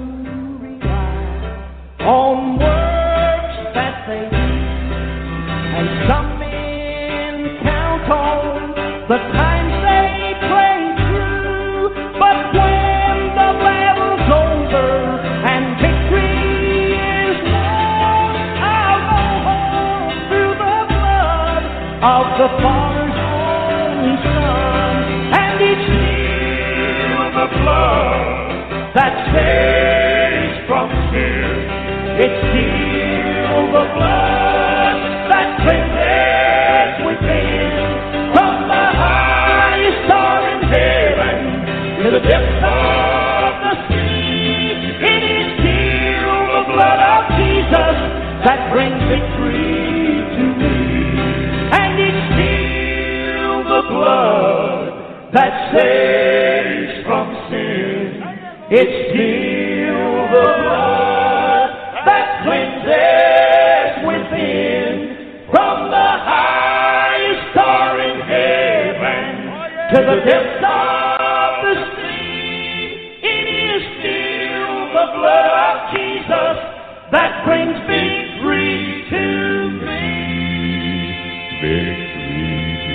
on works that they do, and some men count on the times they pray through. But when the battle's over and victory is won, I'll go home through the blood of the Father's only Son. And it's still the blood that saves from sin. It's still the blood that cleanses within, from the highest star in heaven to the depths of the sea. It is still the blood of Jesus that brings victory to me. And it's still the blood that saves from sin. It's still the blood that cleanses within, from the highest star in heaven to the depths of the sea. It is still the blood of Jesus that brings victory to me. Victory to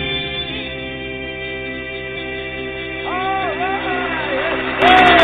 me. All right.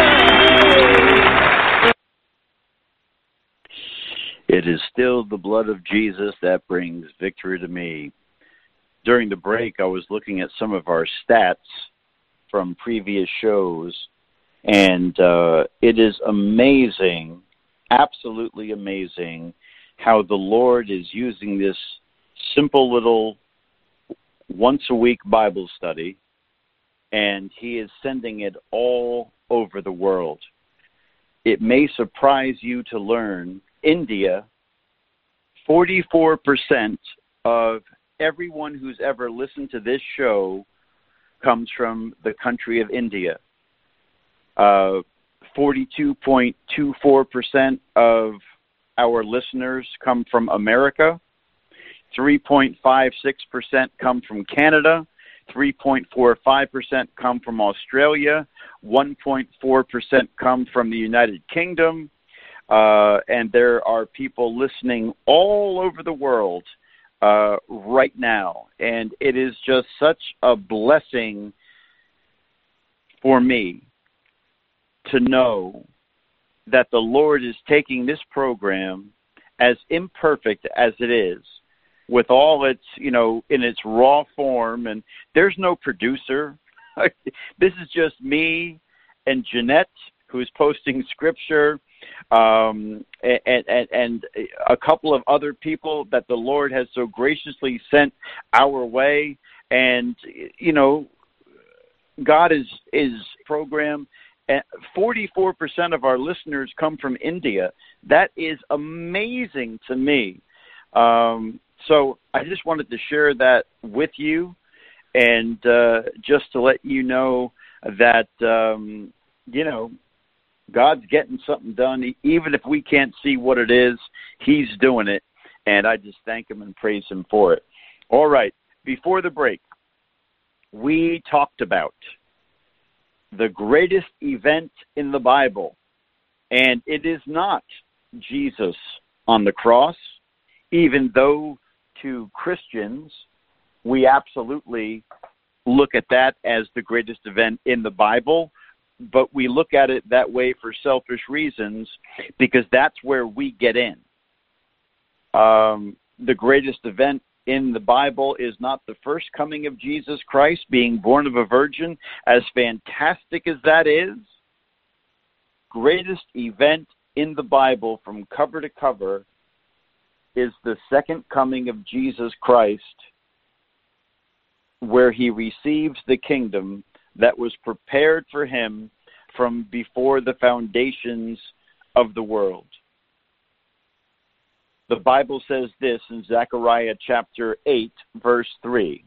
It is still the blood of Jesus that brings victory to me. During the break, I was looking at some of our stats from previous shows, and uh, it is amazing, absolutely amazing, how the Lord is using this simple little once-a-week Bible study, and He is sending it all over the world. It may surprise you to learn India, forty-four percent of everyone who's ever listened to this show comes from the country of India. Uh, forty-two point two four percent of our listeners come from America. three point five six percent come from Canada. three point four five percent come from Australia. one point four percent come from the United Kingdom. Uh, and there are people listening all over the world uh, right now. And it is just such a blessing for me to know that the Lord is taking this program, as imperfect as it is, with all its, you know, in its raw form, and there's no producer. This is just me and Jeanette, who's posting scripture, um, and, and, and a couple of other people that the Lord has so graciously sent our way. And, you know, God is is program. And forty-four percent of our listeners come from India. That is amazing to me. Um, so I just wanted to share that with you, and uh, just to let you know that, um, you know, God's getting something done. Even if we can't see what it is, he's doing it, and I just thank him and praise him for it. All right, before the break, we talked about the greatest event in the Bible, and it is not Jesus on the cross, even though to Christians we absolutely look at that as the greatest event in the Bible, but we look at it that way for selfish reasons because that's where we get in. Um, the greatest event in the Bible is not the first coming of Jesus Christ, being born of a virgin, as fantastic as that is. Greatest event in the Bible from cover to cover is the second coming of Jesus Christ, where he receives the kingdom that was prepared for him from before the foundations of the world. The Bible says this in Zechariah chapter eight, verse three.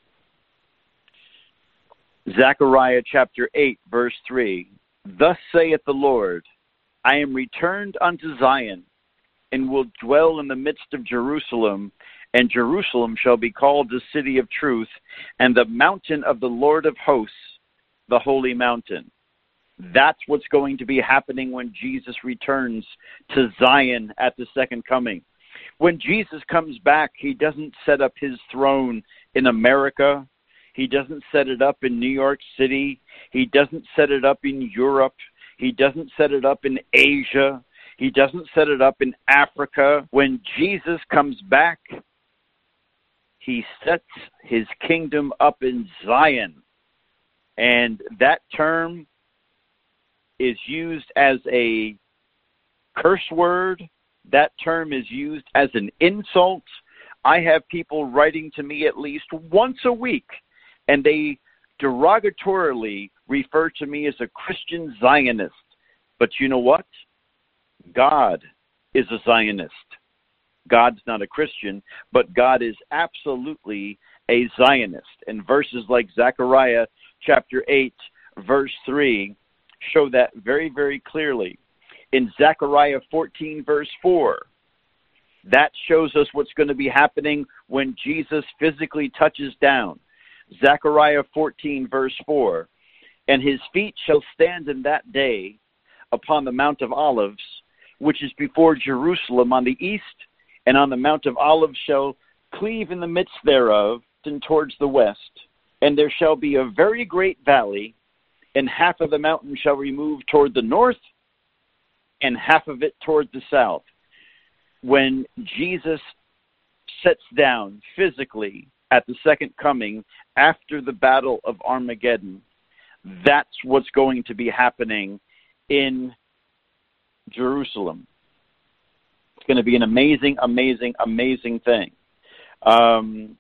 Zechariah chapter eight, verse three. Thus saith the Lord, I am returned unto Zion, and will dwell in the midst of Jerusalem, and Jerusalem shall be called the city of truth, and the mountain of the Lord of hosts, the holy mountain. That's what's going to be happening when Jesus returns to Zion at the second coming. When Jesus comes back, he doesn't set up his throne in America. He doesn't set it up in New York City. He doesn't set it up in Europe. He doesn't set it up in Asia. He doesn't set it up in Africa. When Jesus comes back, he sets his kingdom up in Zion. And that term is used as a curse word. That term is used as an insult. I have people writing to me at least once a week, and they derogatorily refer to me as a Christian Zionist. But you know what? God is a Zionist. God's not a Christian, but God is absolutely a Zionist. And verses like Zechariah chapter eight, verse three, show that very, very clearly. In Zechariah fourteen, verse four, that shows us what's going to be happening when Jesus physically touches down. Zechariah fourteen, verse four, and his feet shall stand in that day upon the Mount of Olives, which is before Jerusalem on the east, and on the Mount of Olives shall cleave in the midst thereof, and towards the west. And there shall be a very great valley, and half of the mountain shall remove toward the north, and half of it toward the south. When Jesus sets down physically at the second coming after the battle of Armageddon, that's what's going to be happening in Jerusalem. It's going to be an amazing, amazing, amazing thing. Um,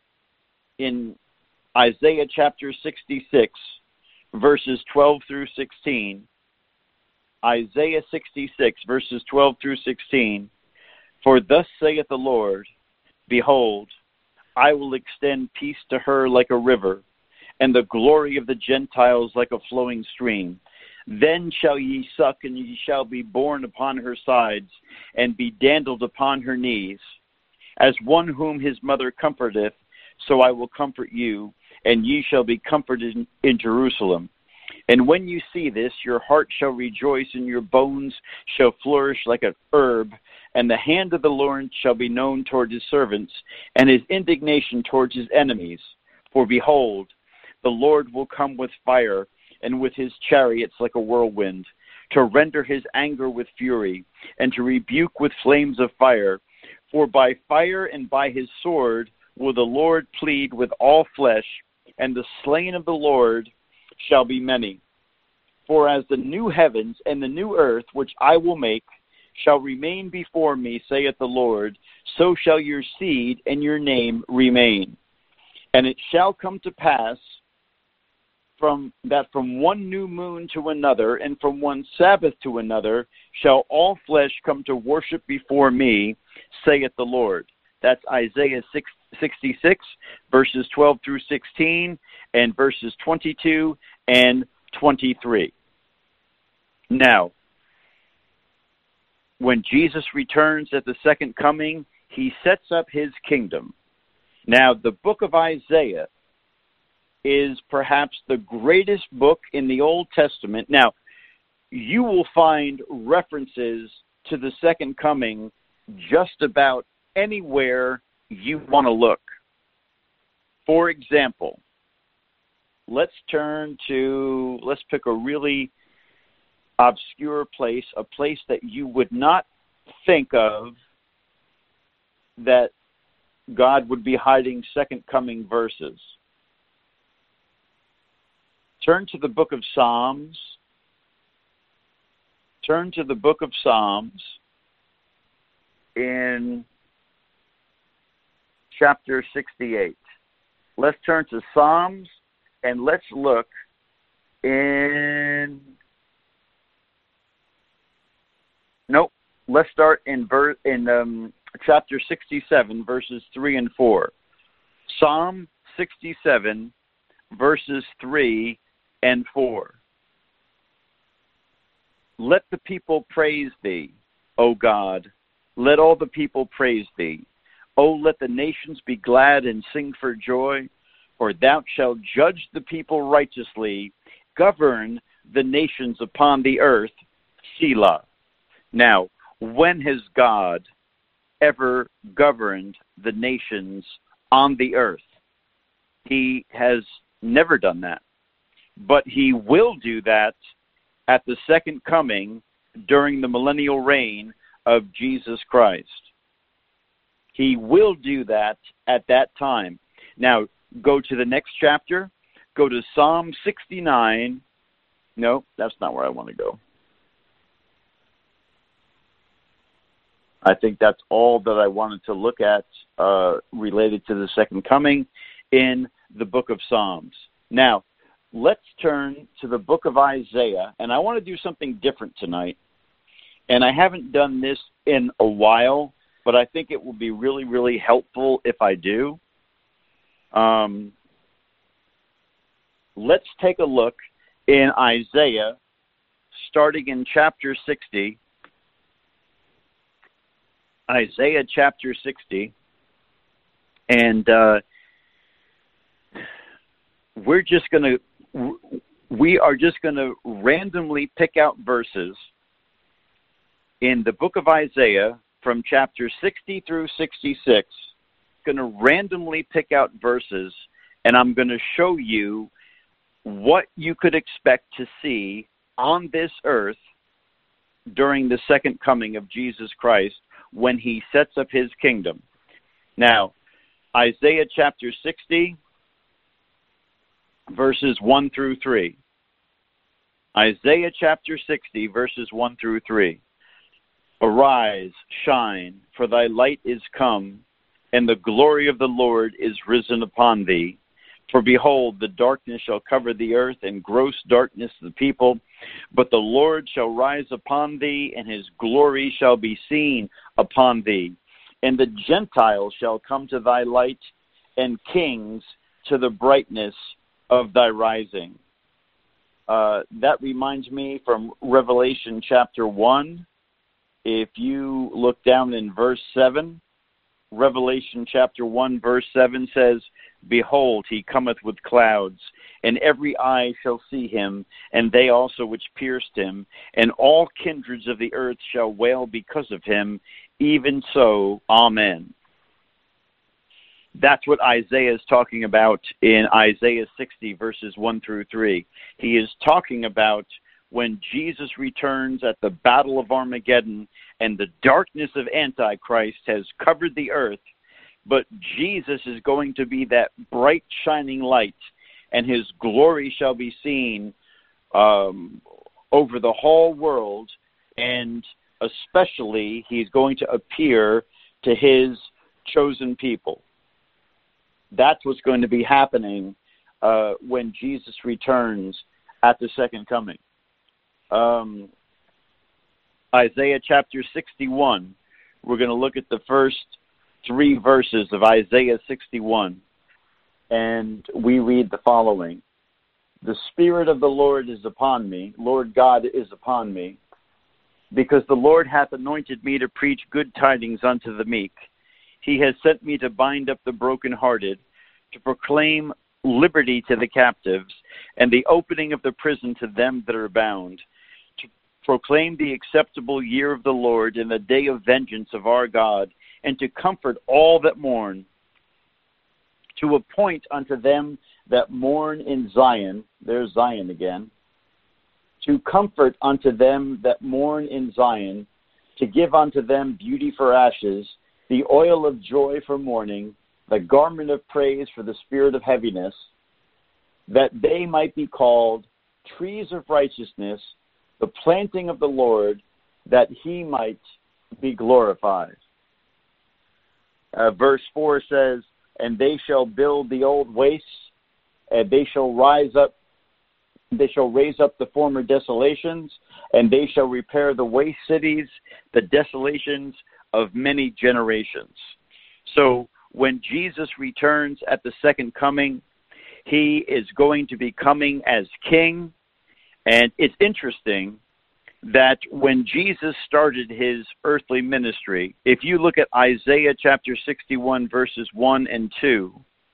in Isaiah chapter sixty-six, verses twelve through sixteen, Isaiah sixty-six, verses twelve through sixteen, for thus saith the Lord, behold, I will extend peace to her like a river, and the glory of the Gentiles like a flowing stream. Then shall ye suck, and ye shall be borne upon her sides, and be dandled upon her knees. As one whom his mother comforteth, so I will comfort you, and ye shall be comforted in, in Jerusalem. And when you see this, your heart shall rejoice, and your bones shall flourish like a herb. And the hand of the Lord shall be known toward his servants, and his indignation towards his enemies. For behold, the Lord will come with fire, and with his chariots like a whirlwind, to render his anger with fury, and to rebuke with flames of fire. For by fire and by his sword will the Lord plead with all flesh, and the slain of the Lord shall be many. For as the new heavens and the new earth which I will make shall remain before me, saith the Lord, so shall your seed and your name remain. And it shall come to pass from that from one new moon to another, and from one Sabbath to another, shall all flesh come to worship before me, saith the Lord. That's Isaiah sixty-six, verses twelve through sixteen, and verses twenty-two and twenty-three. Now, when Jesus returns at the second coming, he sets up his kingdom. Now, the book of Isaiah is perhaps the greatest book in the Old Testament. Now, you will find references to the second coming just about anywhere you want to look. For example, let's turn to, let's pick a really obscure place, a place that you would not think of that God would be hiding second coming verses. Turn to the book of Psalms. Turn to the book of Psalms in chapter sixty-eight. Let's turn to Psalms and let's look in... Nope. Let's start in ver- in um, chapter sixty-seven, verses three and four. Psalm sixty-seven, verses three and four. Let the people praise thee, O God. Let all the people praise thee. O let the nations be glad and sing for joy, for thou shalt judge the people righteously, govern the nations upon the earth. Selah. Now, when has God ever governed the nations on the earth? He has never done that. But he will do that at the second coming during the millennial reign of Jesus Christ. He will do that at that time. Now, go to the next chapter. Go to Psalm sixty-nine. No, that's not where I want to go. I think that's all that I wanted to look at uh, related to the second coming in the book of Psalms. Now, let's turn to the book of Isaiah, and I want to do something different tonight. And I haven't done this in a while, but I think it will be really, really helpful if I do. Um, let's take a look in Isaiah, starting in chapter sixty. Isaiah chapter sixty, and uh, we're just going to, we are just going to randomly pick out verses in the book of Isaiah from chapter sixty through sixty-six. Going to randomly pick out verses, and I'm going to show you what you could expect to see on this earth during the second coming of Jesus Christ when he sets up his kingdom. Now, Isaiah chapter sixty, verses one through three. Isaiah chapter sixty, verses one through three. Arise, shine, for thy light is come, and the glory of the Lord is risen upon thee. For behold, the darkness shall cover the earth, and gross darkness the people. But the Lord shall rise upon thee, and his glory shall be seen upon thee. And the Gentiles shall come to thy light, and kings to the brightness of thy rising. Uh, that reminds me from Revelation chapter one. If you look down in verse seven, Revelation chapter one, verse seven says, Behold, he cometh with clouds, and every eye shall see him, and they also which pierced him, and all kindreds of the earth shall wail because of him. Even so, Amen. That's what Isaiah is talking about in Isaiah sixty, verses one through three. He is talking about when Jesus returns at the Battle of Armageddon, and the darkness of Antichrist has covered the earth, but Jesus is going to be that bright, shining light, and his glory shall be seen um, over the whole world, and especially he's going to appear to his chosen people. That's what's going to be happening uh, when Jesus returns at the second coming. Um, Isaiah chapter sixty-one. We're going to look at the first three verses of Isaiah sixty-one, and we read the following. The Spirit of the Lord is upon me, Lord God is upon me, because the Lord hath anointed me to preach good tidings unto the meek. He has sent me to bind up the brokenhearted, to proclaim liberty to the captives, and the opening of the prison to them that are bound, to proclaim the acceptable year of the Lord and the day of vengeance of our God, and to comfort all that mourn, to appoint unto them that mourn in Zion, there's Zion again, to comfort unto them that mourn in Zion, to give unto them beauty for ashes, the oil of joy for mourning, the garment of praise for the spirit of heaviness, that they might be called trees of righteousness, the planting of the Lord, that he might be glorified. Uh, verse four says, and they shall build the old wastes, and they shall rise up, they shall raise up the former desolations, and they shall repair the waste cities, the desolations of many generations. So when Jesus returns at the second coming, he is going to be coming as king. And it's interesting that when Jesus started his earthly ministry, if you look at Isaiah chapter sixty-one, verses one and two,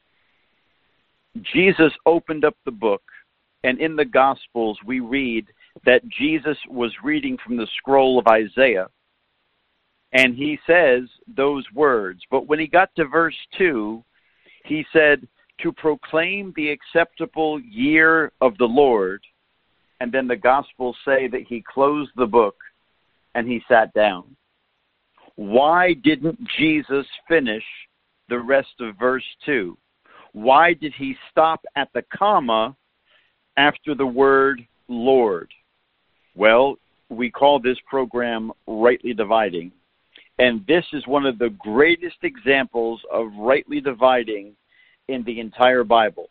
Jesus opened up the book, and in the Gospels we read that Jesus was reading from the scroll of Isaiah, and he says those words. But when he got to verse two, he said, to proclaim the acceptable year of the Lord. And then the Gospels say that he closed the book and he sat down. Why didn't Jesus finish the rest of verse two? Why did he stop at the comma after the word Lord? Well, we call this program Rightly Dividing. And this is one of the greatest examples of rightly dividing in the entire Bible.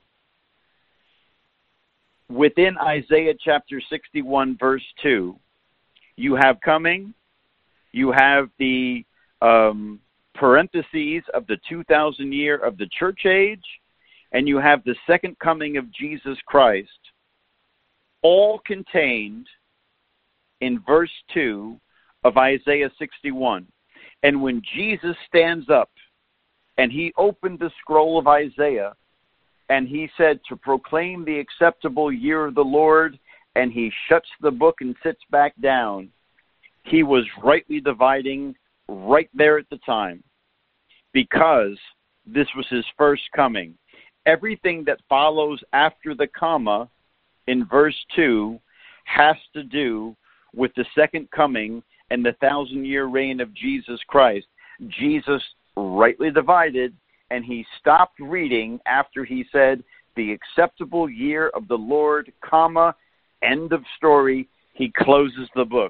Within Isaiah chapter sixty-one, verse two, you have coming, you have the um, parentheses of the two thousand year of the church age, and you have the second coming of Jesus Christ, all contained in verse two of Isaiah sixty-one. And when Jesus stands up and he opened the scroll of Isaiah, and he said to proclaim the acceptable year of the Lord, and he shuts the book and sits back down, he was rightly dividing right there at the time, because this was his first coming. Everything that follows after the comma in verse two has to do with the second coming and the thousand-year reign of Jesus Christ. Jesus rightly divided, and he stopped reading after he said, the acceptable year of the Lord, comma, end of story. He closes the book.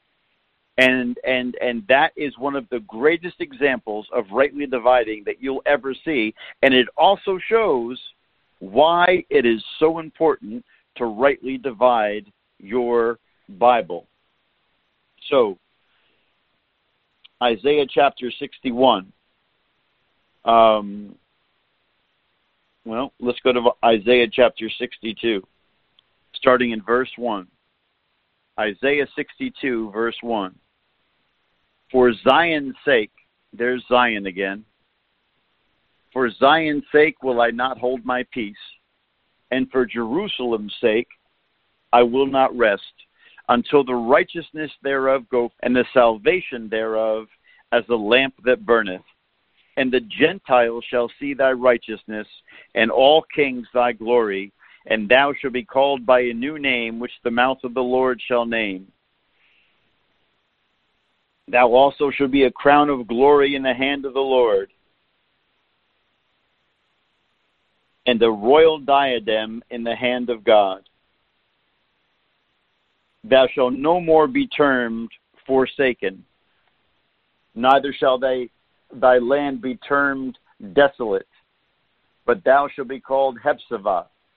And and and that is one of the greatest examples of rightly dividing that you'll ever see. And it also shows why it is so important to rightly divide your Bible. So, Isaiah chapter sixty-one. Um, well, let's go to Isaiah chapter sixty-two, starting in verse one. Isaiah sixty-two, verse one. For Zion's sake, there's Zion again. For Zion's sake will I not hold my peace, and for Jerusalem's sake I will not rest, until the righteousness thereof go, and the salvation thereof as a lamp that burneth. And the Gentiles shall see thy righteousness, and all kings thy glory, and thou shalt be called by a new name, which the mouth of the Lord shall name. Thou also shalt be a crown of glory in the hand of the Lord, and a royal diadem in the hand of God. Thou shalt no more be termed forsaken, neither shall they thy land be termed desolate, but thou shalt be called Hephzibah,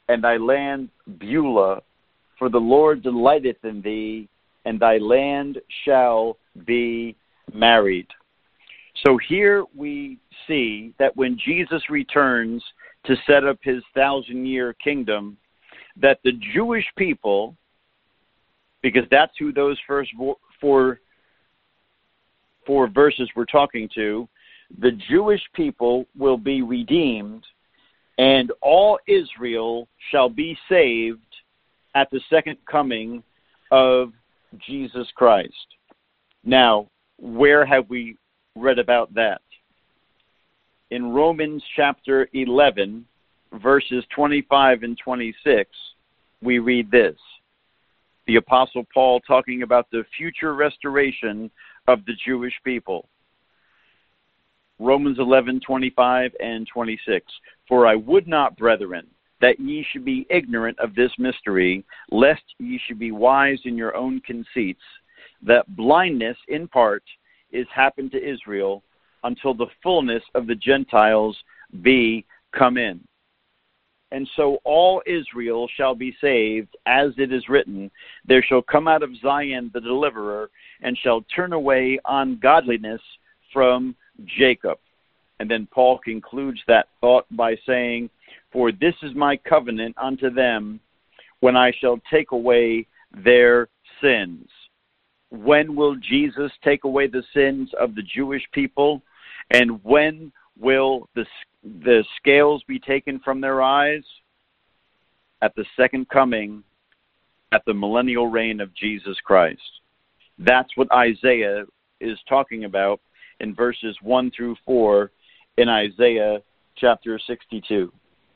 and thy land Beulah, for the Lord delighteth in thee, and thy land shall be married. So here we see that when Jesus returns to set up his thousand-year kingdom, that the Jewish people, because that's who those first four, four verses we're talking to, the Jewish people will be redeemed, and all Israel shall be saved at the second coming of Jesus Christ. Now, where have we read about that? In Romans chapter eleven, verses twenty-five and twenty-six, we read this. The Apostle Paul talking about the future restoration of the Jewish people. Romans eleven, twenty-five and twenty-six. For I would not, brethren, that ye should be ignorant of this mystery, lest ye should be wise in your own conceits, that blindness in part is happened to Israel, until the fullness of the Gentiles be come in. And so all Israel shall be saved, as it is written, there shall come out of Zion the deliverer, and shall turn away ungodliness from Jacob. And then Paul concludes that thought by saying, for this is my covenant unto them, when I shall take away their sins. When will Jesus take away the sins of the Jewish people? And when will the, the scales be taken from their eyes? At the second coming, at the millennial reign of Jesus Christ. That's what Isaiah is talking about in verses one through four in Isaiah chapter sixty-two.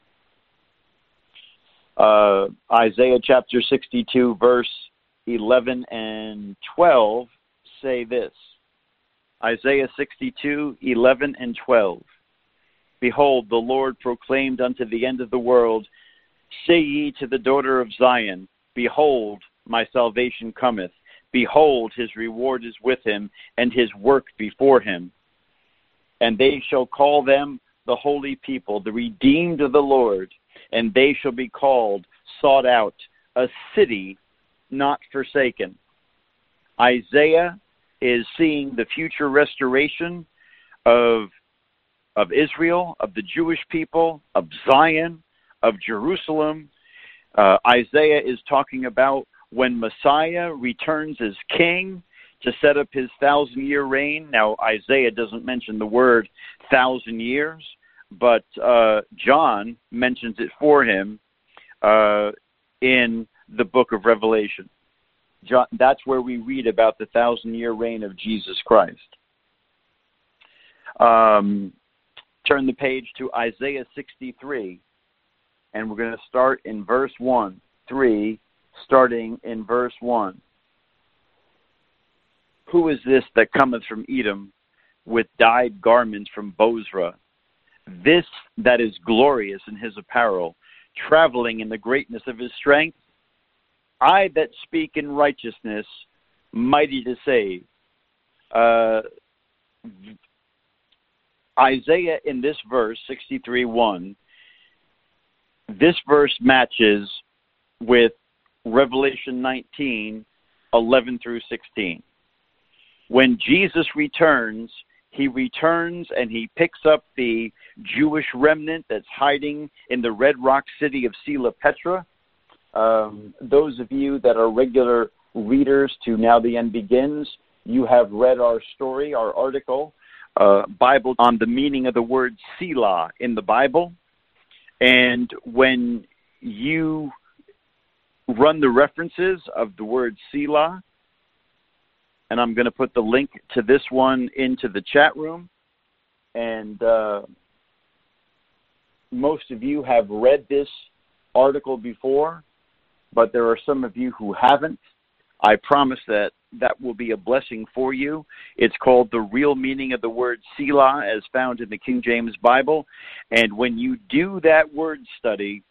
Uh, Isaiah chapter sixty-two, verse eleven and twelve say this. Isaiah sixty-two, eleven and twelve. Behold, the Lord proclaimed unto the end of the world, say ye to the daughter of Zion, behold, my salvation cometh. Behold, his reward is with him, and his work before him. And they shall call them the holy people, the redeemed of the Lord, and they shall be called, sought out, a city not forsaken. Isaiah is seeing the future restoration of, of Israel, of the Jewish people, of Zion, of Jerusalem. Uh, Isaiah is talking about when Messiah returns as king to set up his thousand-year reign. Now, Isaiah doesn't mention the word thousand years, but uh, John mentions it for him uh, in the book of Revelation. John, that's where we read about the thousand-year reign of Jesus Christ. Um, turn the page to Isaiah sixty-three, and we're going to start in verse one, three, starting in verse one. Who is this that cometh from Edom with dyed garments from Bozrah? This that is glorious in his apparel, traveling in the greatness of his strength? I that speak in righteousness, mighty to save. Uh, Isaiah in this verse, sixty-three one, this verse matches with Revelation nineteen, eleven through sixteen. When Jesus returns, he returns and he picks up the Jewish remnant that's hiding in the red rock city of Sela Petra. Um, those of you that are regular readers to Now the End Begins, you have read our story, our article, uh, Bible on the meaning of the word Selah in the Bible. And when you run the references of the word Selah, and I'm going to put the link to this one into the chat room, and uh, most of you have read this article before, but there are some of you who haven't. I promise that that will be a blessing for you. It's called The Real Meaning of the Word Selah, as found in the King James Bible. And when you do that word study,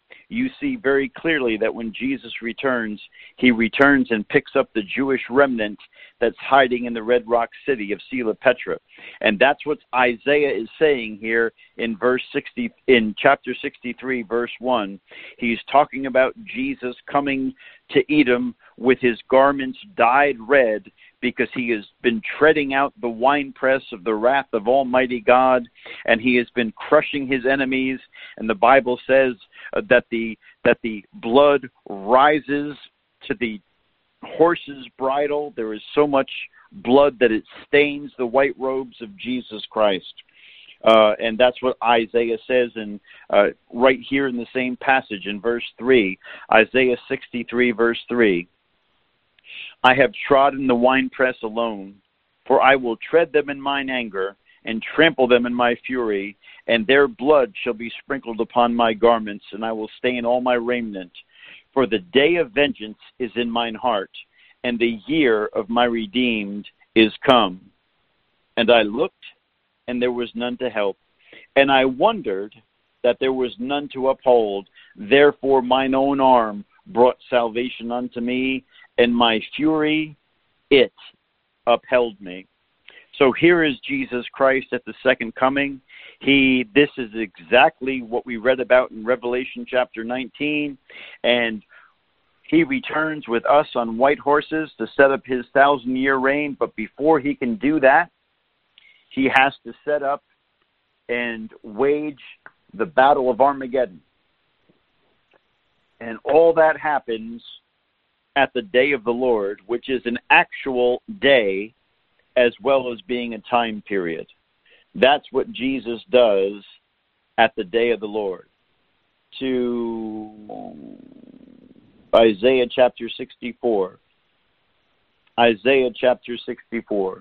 you see very clearly that when Jesus returns, he returns and picks up the Jewish remnant that's hiding in the Red Rock city of Sela Petra. And that's what Isaiah is saying here in verse sixty, in chapter sixty-three, verse one. He's talking about Jesus coming to Edom with his garments dyed red, because he has been treading out the winepress of the wrath of Almighty God, and he has been crushing his enemies. And the Bible says uh, that the that the blood rises to the horse's bridle. There is so much blood that it stains the white robes of Jesus Christ. Uh, and that's what Isaiah says in, uh, right here in the same passage in verse three, Isaiah sixty-three, verse three. I have trodden the winepress alone, for I will tread them in mine anger, and trample them in my fury, and their blood shall be sprinkled upon my garments, and I will stain all my raiment. For the day of vengeance is in mine heart, and the year of my redeemed is come. And I looked, and there was none to help, and I wondered that there was none to uphold. Therefore mine own arm brought salvation unto me, and my fury, it upheld me. So here is Jesus Christ at the second coming. He, this is exactly what we read about in Revelation chapter nineteen, and he returns with us on white horses to set up his thousand-year reign, but before he can do that, he has to set up and wage the battle of Armageddon. And all that happens at the day of the Lord, which is an actual day as well as being a time period. That's what Jesus does at the day of the Lord. To Isaiah chapter sixty-four. Isaiah chapter sixty-four.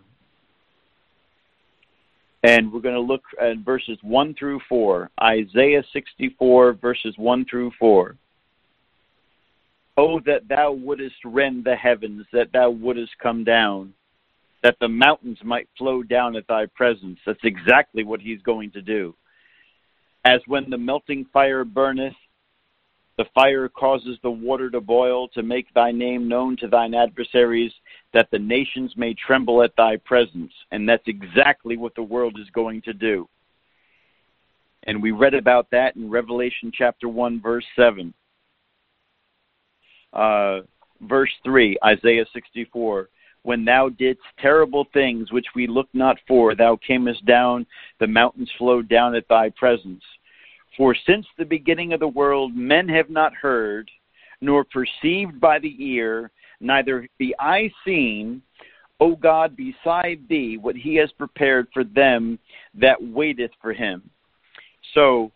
And we're going to look at verses one through four. Isaiah sixty-four, verses one through four. Oh, that thou wouldest rend the heavens, that thou wouldest come down, that the mountains might flow down at thy presence. That's exactly what he's going to do. As when the melting fire burneth, the fire causes the water to boil, to make thy name known to thine adversaries, that the nations may tremble at thy presence. And that's exactly what the world is going to do. And we read about that in Revelation chapter one, verse seven. Uh, verse three, Isaiah sixty-four. When thou didst terrible things which we looked not for, thou camest down, the mountains flowed down at thy presence. For since the beginning of the world men have not heard, nor perceived by the ear, neither the eye seen, O God, beside thee, what he has prepared for them that waiteth for him. So,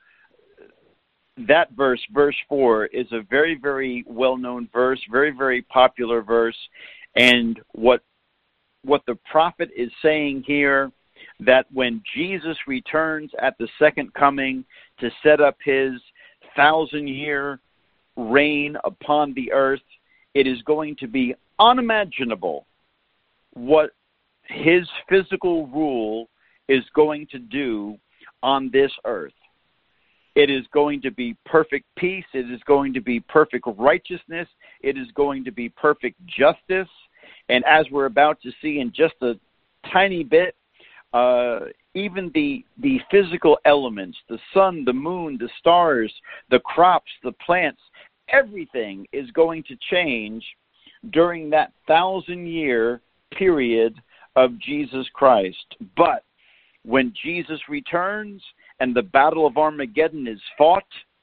that verse, verse four, is a very, very well-known verse, very, very popular verse. And what what the prophet is saying here, that when Jesus returns at the second coming to set up his thousand-year reign upon the earth, it is going to be unimaginable what his physical rule is going to do on this earth. It is going to be perfect peace. It is going to be perfect righteousness. It is going to be perfect justice. And as we're about to see in just a tiny bit, uh, even the the physical elements, the sun, the moon, the stars, the crops, the plants, everything is going to change during that thousand-year period of Jesus Christ. But when Jesus returns and the battle of Armageddon is fought,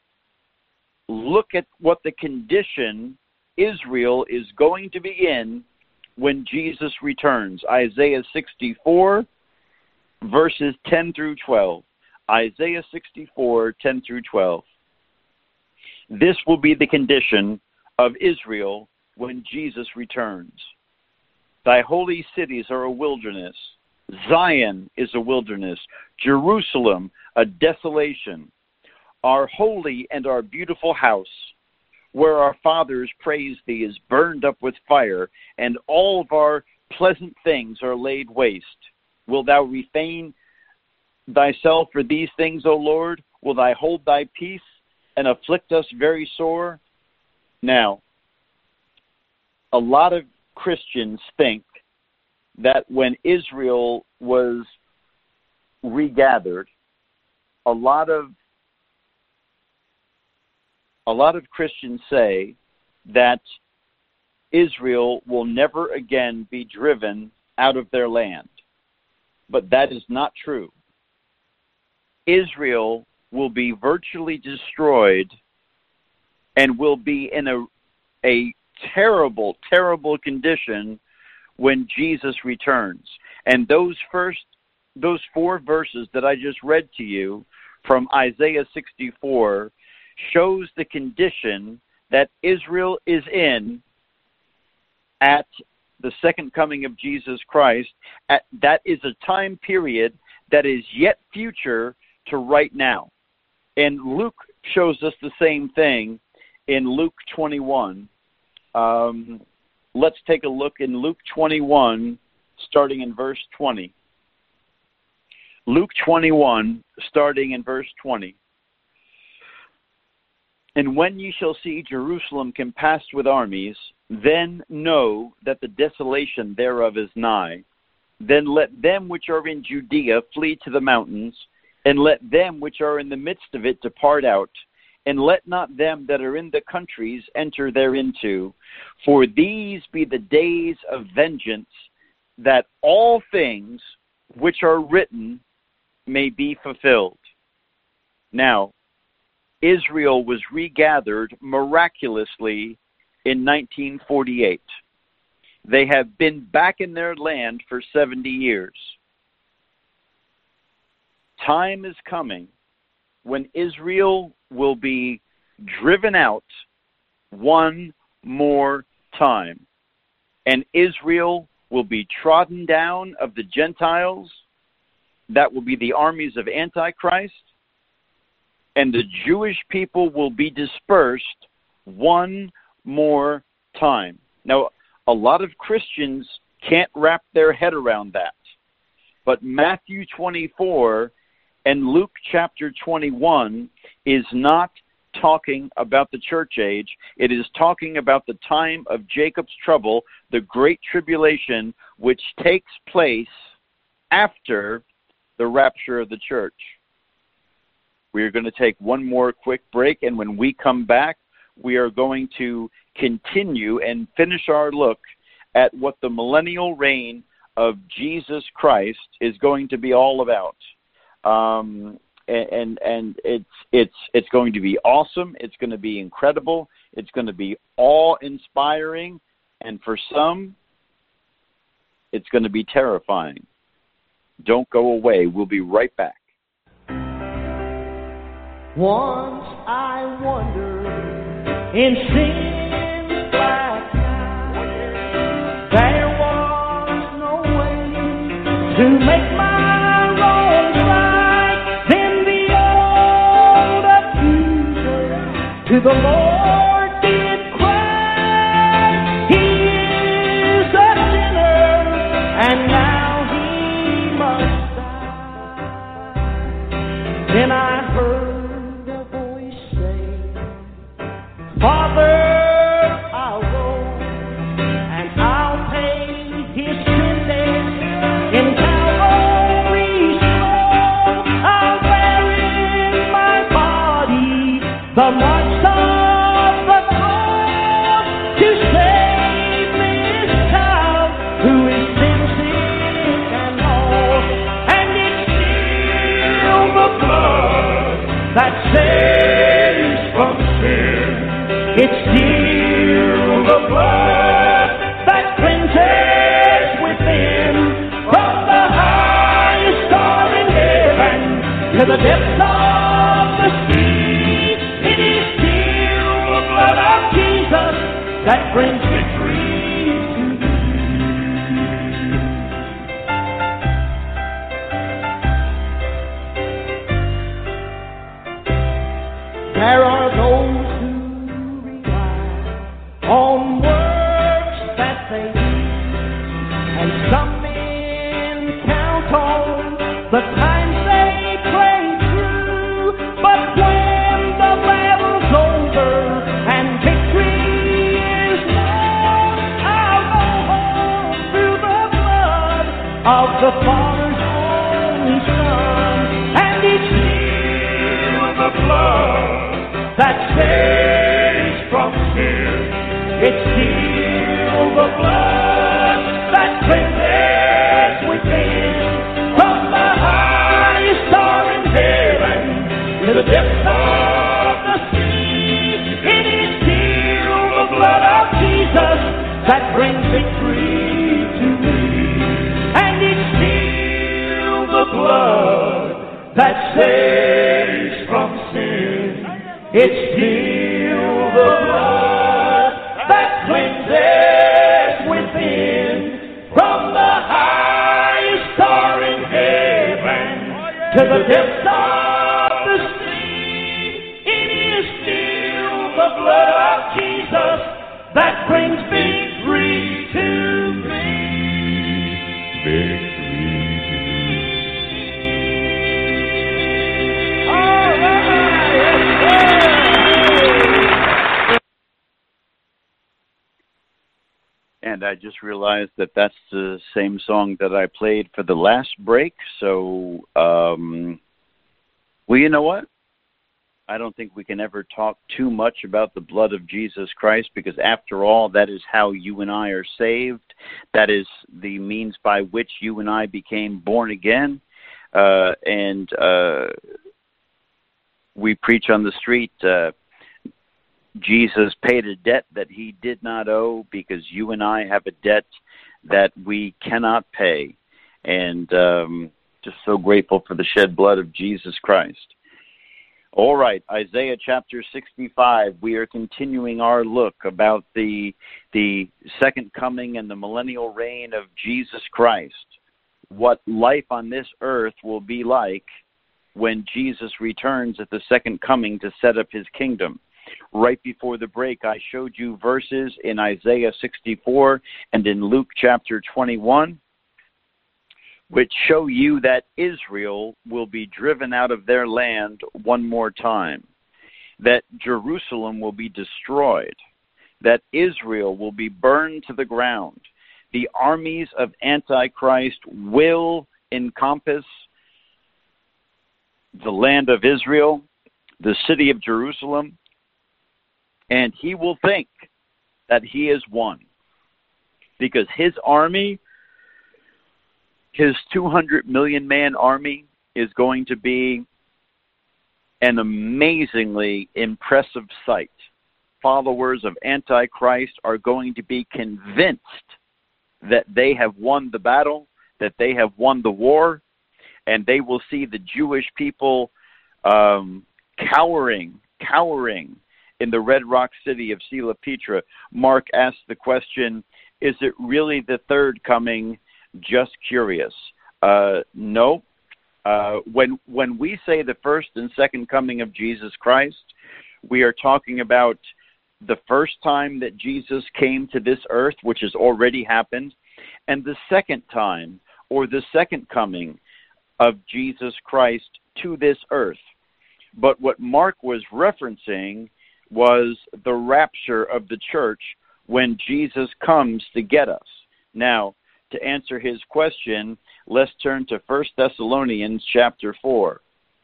look at what the condition Israel is going to be in when Jesus returns. Isaiah sixty-four, verses ten through twelve. Isaiah sixty-four, ten through twelve. This will be the condition of Israel when Jesus returns. Thy holy cities are a wilderness. Zion is a wilderness. Jerusalem, a desolation. Our holy and our beautiful house, where our fathers praised thee, is burned up with fire, and all of our pleasant things are laid waste. Wilt thou refrain thyself for these things, O Lord? Will thou hold thy peace and afflict us very sore? Now, a lot of Christians think that when Israel was regathered, a lot of a lot of Christians say that Israel will never again be driven out of their land. But that is not true. Israel will be virtually destroyed and will be in a, a terrible, terrible condition when Jesus returns. And those first, those four verses that I just read to you from Isaiah sixty-four shows the condition that Israel is in at the second coming of Jesus Christ. At, that is a time period that is yet future to right now. And Luke shows us the same thing in Luke twenty-one. Um, let's take a look in Luke twenty-one, starting in verse twenty. Luke twenty-one, starting in verse twenty. And when ye shall see Jerusalem compassed with armies, then know that the desolation thereof is nigh. Then let them which are in Judea flee to the mountains, and let them which are in the midst of it depart out, and let not them that are in the countries enter thereinto. For these be the days of vengeance, that all things which are written may be fulfilled. Now, Israel was regathered miraculously in nineteen forty-eight. They have been back in their land for seventy years. Time is coming when Israel will be driven out one more time. And Israel will be trodden down of the Gentiles. That will be the armies of Antichrist. And the Jewish people will be dispersed one more time. Now, a lot of Christians can't wrap their head around that. But Matthew twenty-four and Luke chapter twenty-one is not talking about the church age. It is talking about the time of Jacob's trouble, the great tribulation, which takes place after the rapture of the church. We are going to take one more quick break, and when we come back, we are going to continue and finish our look at what the millennial reign of Jesus Christ is going to be all about. Um, and and it's it's it's going to be awesome. It's going to be incredible. It's going to be awe-inspiring, and for some, it's going to be terrifying. Don't go away. We'll be right back. Once I wandered in sin's black night. There was no way to make my wrongs right. Then the old accuser to the Lord did cry. He is a sinner, and now he must die. Then I heard Father, I'll go, and I'll pay his sin debt in Calvary's flow. I'll bear in my body the marks of the cross to save this child who is sin sick and lost. And it's still the blood that saves from sin. It's still the blood that cleanses within, from the highest star in heaven to the depths of the sea. It is still the blood of Jesus that brings victory to me. There are those on works that they do, and some men count on the times they play through. But when the battle the Father's only Son, and it's still the blood that saves from sin. It's still the blood that cleanses within. From the highest star in heaven to the depths of the sea, it is still the blood of Jesus that brings victory to me. And it's still the blood that saves from sin. It's still the blood that cleanses within. From the highest star in heaven to the depths of the sea, it is still the blood of Jesus that brings victory to me. Victory to me. All right. And I just realized that that's the same song that I played for the last break. So, um, well, you know what? I don't think we can ever talk too much about the blood of Jesus Christ, because after all, that is how you and I are saved. That is the means by which you and I became born again. Uh, and uh, we preach on the street, uh, Jesus paid a debt that he did not owe, because you and I have a debt that we cannot pay. And um, just so grateful for the shed blood of Jesus Christ. All right, Isaiah chapter sixty-five, we are continuing our look about the, the second coming and the millennial reign of Jesus Christ. What life on this earth will be like when Jesus returns at the second coming to set up his kingdom. Right before the break, I showed you verses in Isaiah sixty-four and in Luke chapter twenty-one, which show you that Israel will be driven out of their land one more time, that Jerusalem will be destroyed, that Israel will be burned to the ground. The armies of Antichrist will encompass the land of Israel, the city of Jerusalem, and he will think that he has won, because his army, his two hundred million man army, is going to be an amazingly impressive sight. Followers of Antichrist are going to be convinced that they have won the battle, that they have won the war, and they will see the Jewish people um, cowering, cowering in the Red Rock city of Sela Petra. Mark asked the question, is it really the third coming? Just curious. Uh, no. Uh, when when we say the first and second coming of Jesus Christ, we are talking about the first time that Jesus came to this earth, which has already happened, and the second time, or the second coming of Jesus Christ to this earth. But what Mark was referencing was the rapture of the church when Jesus comes to get us. Now, to answer his question, let's turn to First Thessalonians chapter four.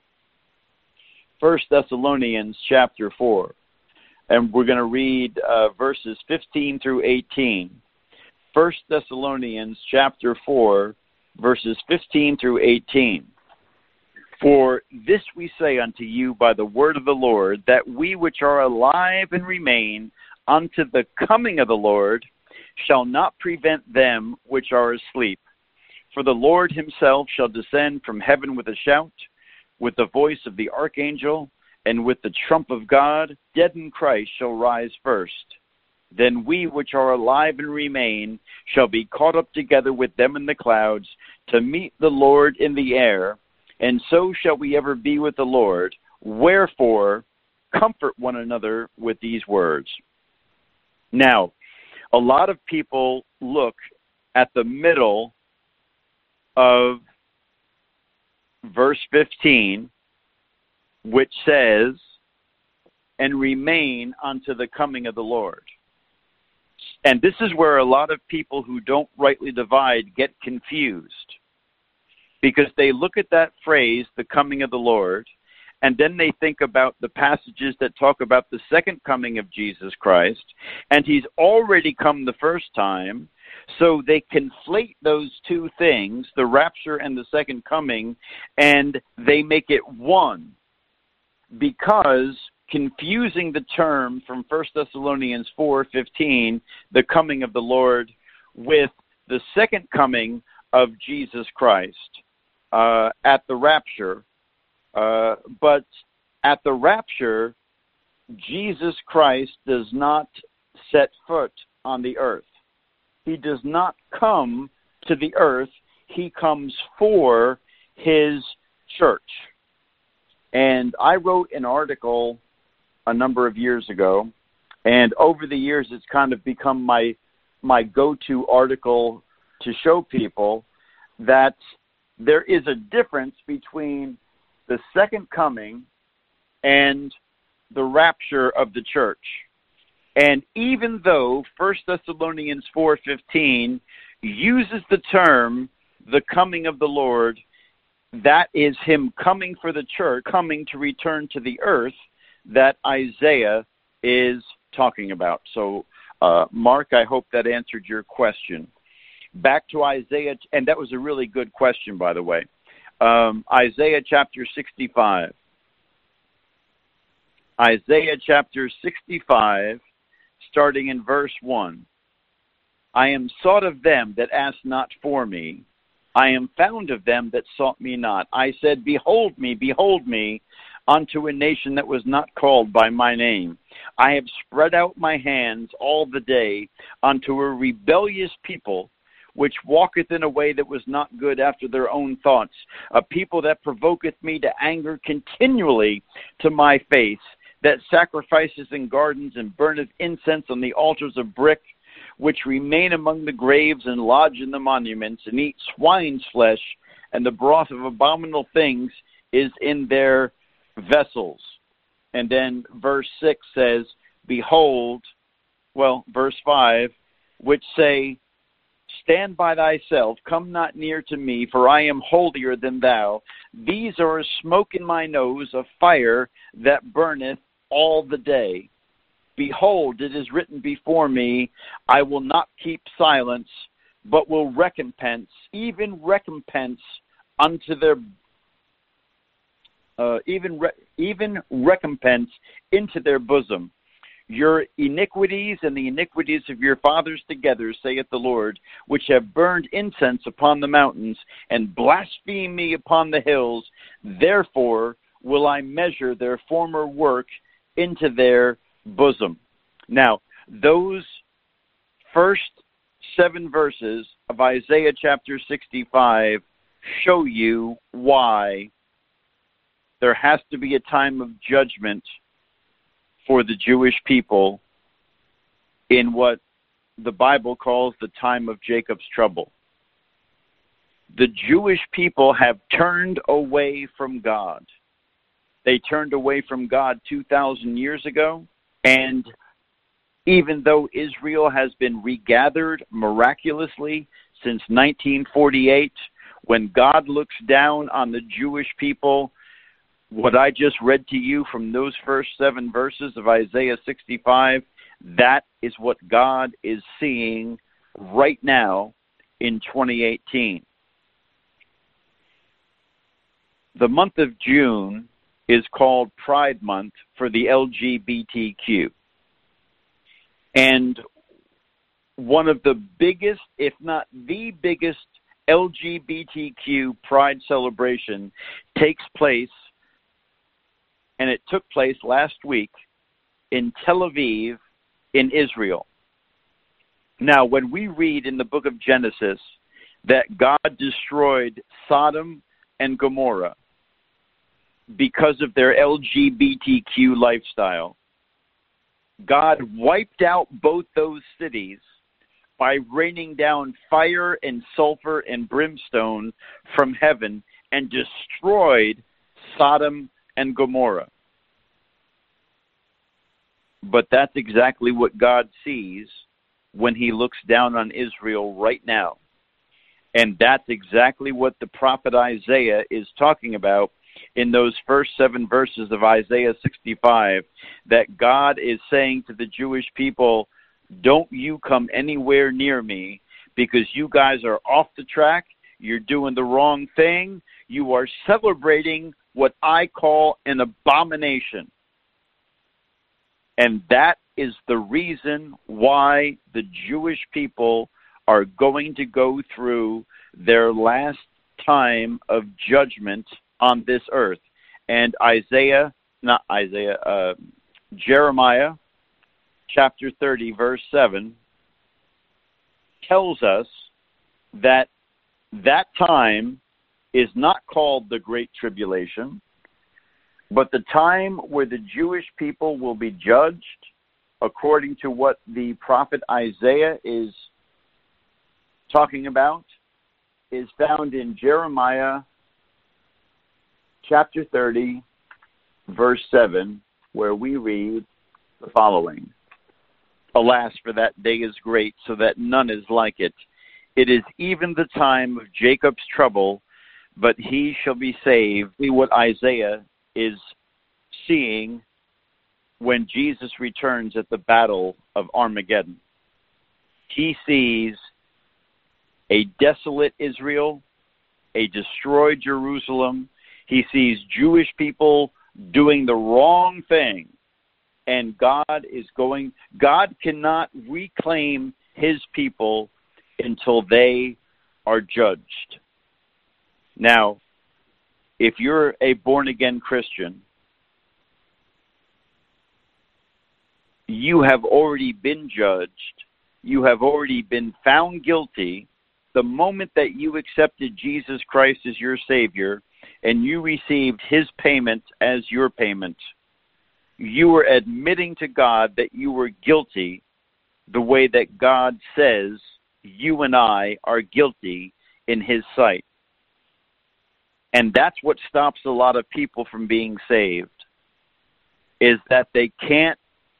First Thessalonians chapter four. And we're going to read uh, verses fifteen through eighteen. First Thessalonians chapter four, verses fifteen through eighteen. For this we say unto you by the word of the Lord, that we which are alive and remain unto the coming of the Lord shall not prevent them which are asleep. For the Lord himself shall descend from heaven with a shout, with the voice of the archangel, and with the trump of God. Dead in Christ shall rise first. Then we which are alive and remain shall be caught up together with them in the clouds to meet the Lord in the air, and so shall we ever be with the Lord. Wherefore, comfort one another with these words. Now, a lot of people look at the middle of verse fifteen, which says, and remain unto the coming of the Lord. And this is where a lot of people who don't rightly divide get confused. because they look at that phrase, the coming of the Lord, and then they think about the passages that talk about the second coming of Jesus Christ, and he's already come the first time, so they conflate those two things, the rapture and the second coming, and they make it one, because confusing the term from First Thessalonians four fifteen, the coming of the Lord, with the second coming of Jesus Christ uh, at the rapture. Uh, but at the rapture, Jesus Christ does not set foot on the earth. He does not come to the earth. He comes for his church. And I wrote an article a number of years ago, and over the years it's kind of become my my go-to article to show people that there is a difference between the second coming and the rapture of the church. And even though First Thessalonians four fifteen uses the term the coming of the Lord, that is him coming for the church, coming to return to the earth, that Isaiah is talking about. So, uh, Mark, I hope that answered your question. Back to Isaiah, and that was a really good question, by the way. Um, Isaiah chapter sixty-five. Isaiah chapter sixty-five, starting in verse one. I am sought of them that asked not for me. I am found of them that sought me not. I said, behold me, behold me, unto a nation that was not called by my name. I have spread out my hands all the day unto a rebellious people, which walketh in a way that was not good after their own thoughts, a people that provoketh me to anger continually to my face, that sacrifices in gardens and burneth incense on the altars of brick, which remain among the graves and lodge in the monuments, and eat swine's flesh, and the broth of abominable things is in their vessels. And then verse six says, behold, well, verse five, which say, stand by thyself, come not near to me, for I am holier than thou. These are a smoke in my nose, a fire that burneth all the day. Behold, it is written before me, I will not keep silence, but will recompense, even recompense unto their, uh, even re- even recompense into their bosom. Your iniquities and the iniquities of your fathers together, saith the Lord, which have burned incense upon the mountains, and blasphemed me upon the hills. Therefore will I measure their former work into their bosom. Now, those first seven verses of Isaiah chapter sixty-five show you why there has to be a time of judgment for the Jewish people in what the Bible calls the time of Jacob's trouble. The Jewish people have turned away from God. They turned away from God two thousand years ago, and even though Israel has been regathered miraculously since nineteen forty-eight, when God looks down on the Jewish people, what I just read to you from those first seven verses of Isaiah sixty-five, that is what God is seeing right now in twenty eighteen. The month of June is called Pride Month for the L G B T Q. And one of the biggest, if not the biggest, L G B T Q Pride celebration takes place, and it took place last week in Tel Aviv in Israel. Now, when we read in the book of Genesis that God destroyed Sodom and Gomorrah because of their L G B T Q lifestyle, God wiped out both those cities by raining down fire and sulfur and brimstone from heaven and destroyed Sodom and Gomorrah. But that's exactly what God sees when he looks down on Israel right now. And that's exactly what the prophet Isaiah is talking about in those first seven verses of Isaiah sixty-five, that God is saying to the Jewish people, don't you come anywhere near me, because you guys are off the track, you're doing the wrong thing, you are celebrating what I call an abomination. And that is the reason why the Jewish people are going to go through their last time of judgment on this earth. And Isaiah, not Isaiah, uh, Jeremiah chapter thirty, verse seven, tells us that that time is not called the Great Tribulation, but the time where the Jewish people will be judged according to what the prophet Isaiah is talking about is found in Jeremiah chapter thirty, verse seven, where we read the following. Alas, for that day is great, so that none is like it. It is even the time of Jacob's trouble, but he shall be saved. See what Isaiah is seeing when Jesus returns at the battle of Armageddon. He sees a desolate Israel, a destroyed Jerusalem. He sees Jewish people doing the wrong thing. And God is going, God cannot reclaim his people until they are judged. Now, if you're a born-again Christian, you have already been judged. You have already been found guilty the moment that you accepted Jesus Christ as your Savior and you received his payment as your payment. You were admitting to God that you were guilty the way that God says you and I are guilty in his sight. And that's what stops a lot of people from being saved, is that they can't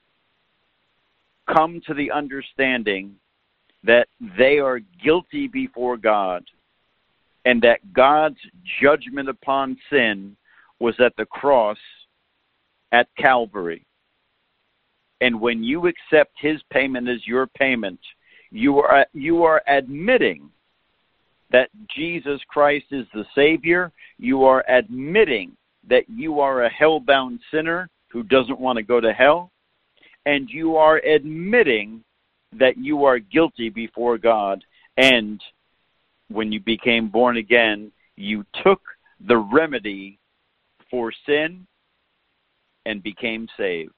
come to the understanding that they are guilty before God and that God's judgment upon sin was at the cross at Calvary. And when you accept his payment as your payment, you are you are admitting that Jesus Christ is the Savior. You are admitting that you are a hell-bound sinner who doesn't want to go to hell. And you are admitting that you are guilty before God. And when you became born again, you took the remedy for sin and became saved.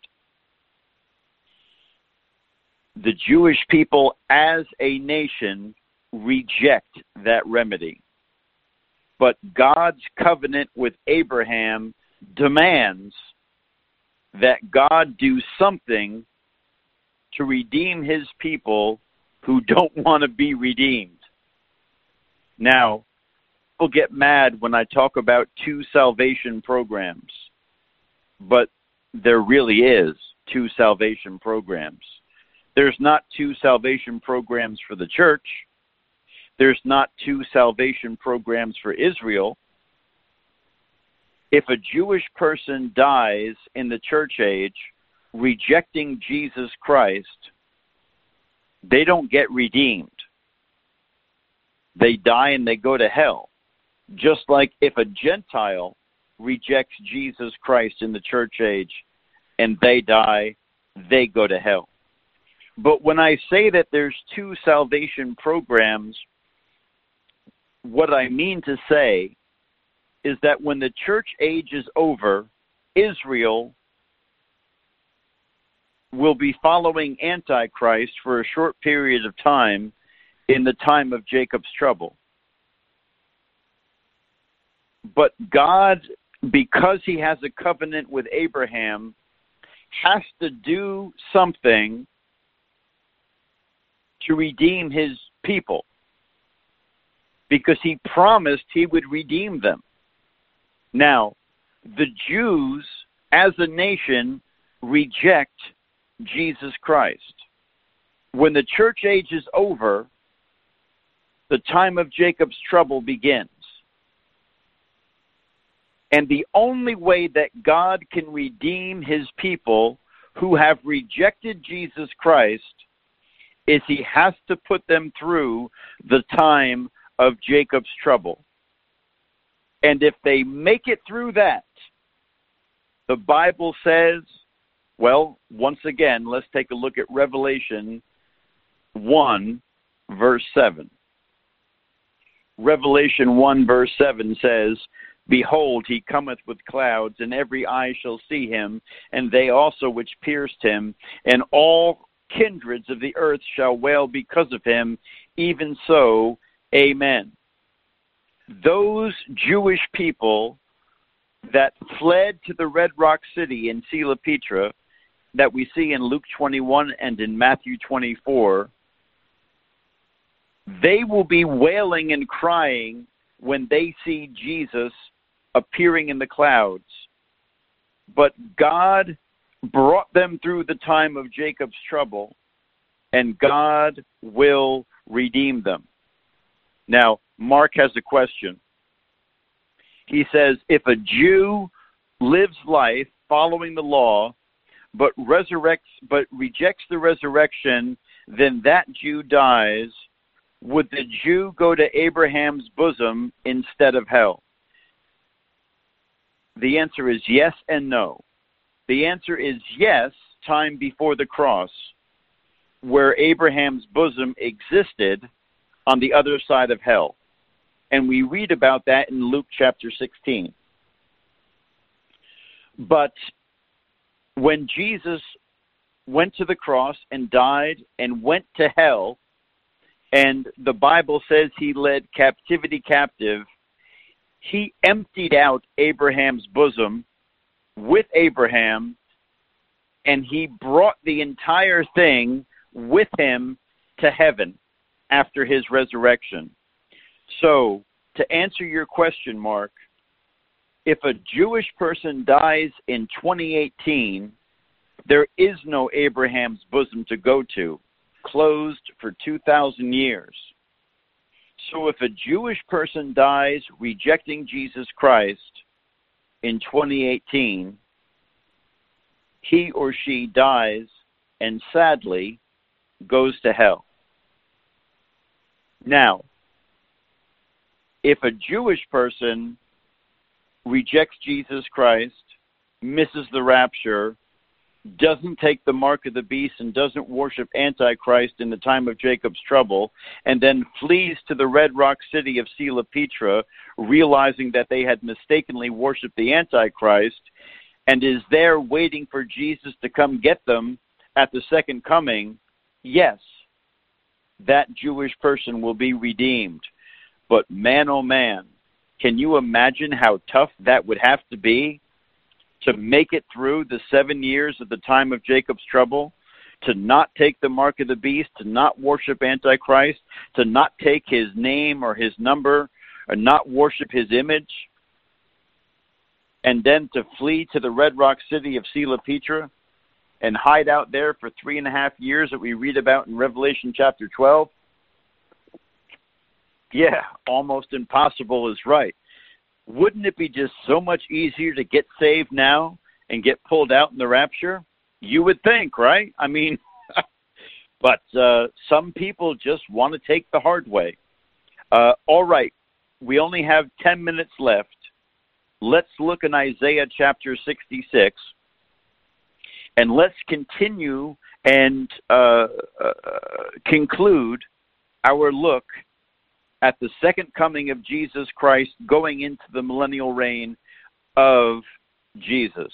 The Jewish people as a nation reject that remedy. But God's covenant with Abraham demands that God do something to redeem his people who don't want to be redeemed. Now, people get mad when I talk about two salvation programs, but there really is two salvation programs. There's not two salvation programs for the church. There's not two salvation programs for Israel. If a Jewish person dies in the church age rejecting Jesus Christ, they don't get redeemed. They die and they go to hell. Just like if a Gentile rejects Jesus Christ in the church age and they die, they go to hell. But when I say that there's two salvation programs, what I mean to say is that when the church age is over, Israel will be following Antichrist for a short period of time in the time of Jacob's trouble. But God, because he has a covenant with Abraham, has to do something to redeem his people, because he promised he would redeem them. Now, the Jews as a nation reject Jesus Christ. When the church age is over, the time of Jacob's trouble begins. And the only way that God can redeem his people who have rejected Jesus Christ is he has to put them through the time of Jacob's trouble. And if they make it through that, the Bible says, well, once again, let's take a look at Revelation one, verse seven. Revelation one, verse seven says, "Behold, he cometh with clouds, and every eye shall see him, and they also which pierced him, and all kindreds of the earth shall wail because of him. Even so, amen." Those Jewish people that fled to the Red Rock City in Sela Petra, that we see in Luke twenty-one and in Matthew twenty-four, they will be wailing and crying when they see Jesus appearing in the clouds. But God brought them through the time of Jacob's trouble, and God will redeem them. Now, Mark has a question. He says, if a Jew lives life following the law, but resurrects, but rejects the resurrection, then that Jew dies. Would the Jew go to Abraham's bosom instead of hell? The answer is yes and no. The answer is yes, time before the cross, where Abraham's bosom existed on the other side of hell. And we read about that in Luke chapter sixteen. But when Jesus went to the cross and died and went to hell, and the Bible says he led captivity captive, he emptied out Abraham's bosom with Abraham, and he brought the entire thing with him to heaven after his resurrection. So, to answer your question, Mark, if a Jewish person dies in twenty eighteen, there is no Abraham's bosom to go to, closed for two thousand years. So if a Jewish person dies rejecting Jesus Christ in twenty eighteen, he or she dies and sadly goes to hell. Now, if a Jewish person rejects Jesus Christ, misses the rapture, doesn't take the mark of the beast and doesn't worship Antichrist in the time of Jacob's trouble, and then flees to the Red Rock City of Sela Petra, realizing that they had mistakenly worshipped the Antichrist, and is there waiting for Jesus to come get them at the second coming, yes, that Jewish person will be redeemed. But man, oh man, can you imagine how tough that would have to be to make it through the seven years of the time of Jacob's trouble, to not take the mark of the beast, to not worship Antichrist, to not take his name or his number, or not worship his image, and then to flee to the Red Rock City of Sela Petra and hide out there for three and a half years that we read about in Revelation chapter twelve? Yeah, almost impossible is right. Wouldn't it be just so much easier to get saved now and get pulled out in the rapture? You would think, right? I mean, but uh, some people just want to take the hard way. Uh, all right, we only have ten minutes left. Let's look in Isaiah chapter sixty-six, and let's continue and uh, uh, conclude our look at the second coming of Jesus Christ, going into the millennial reign of Jesus.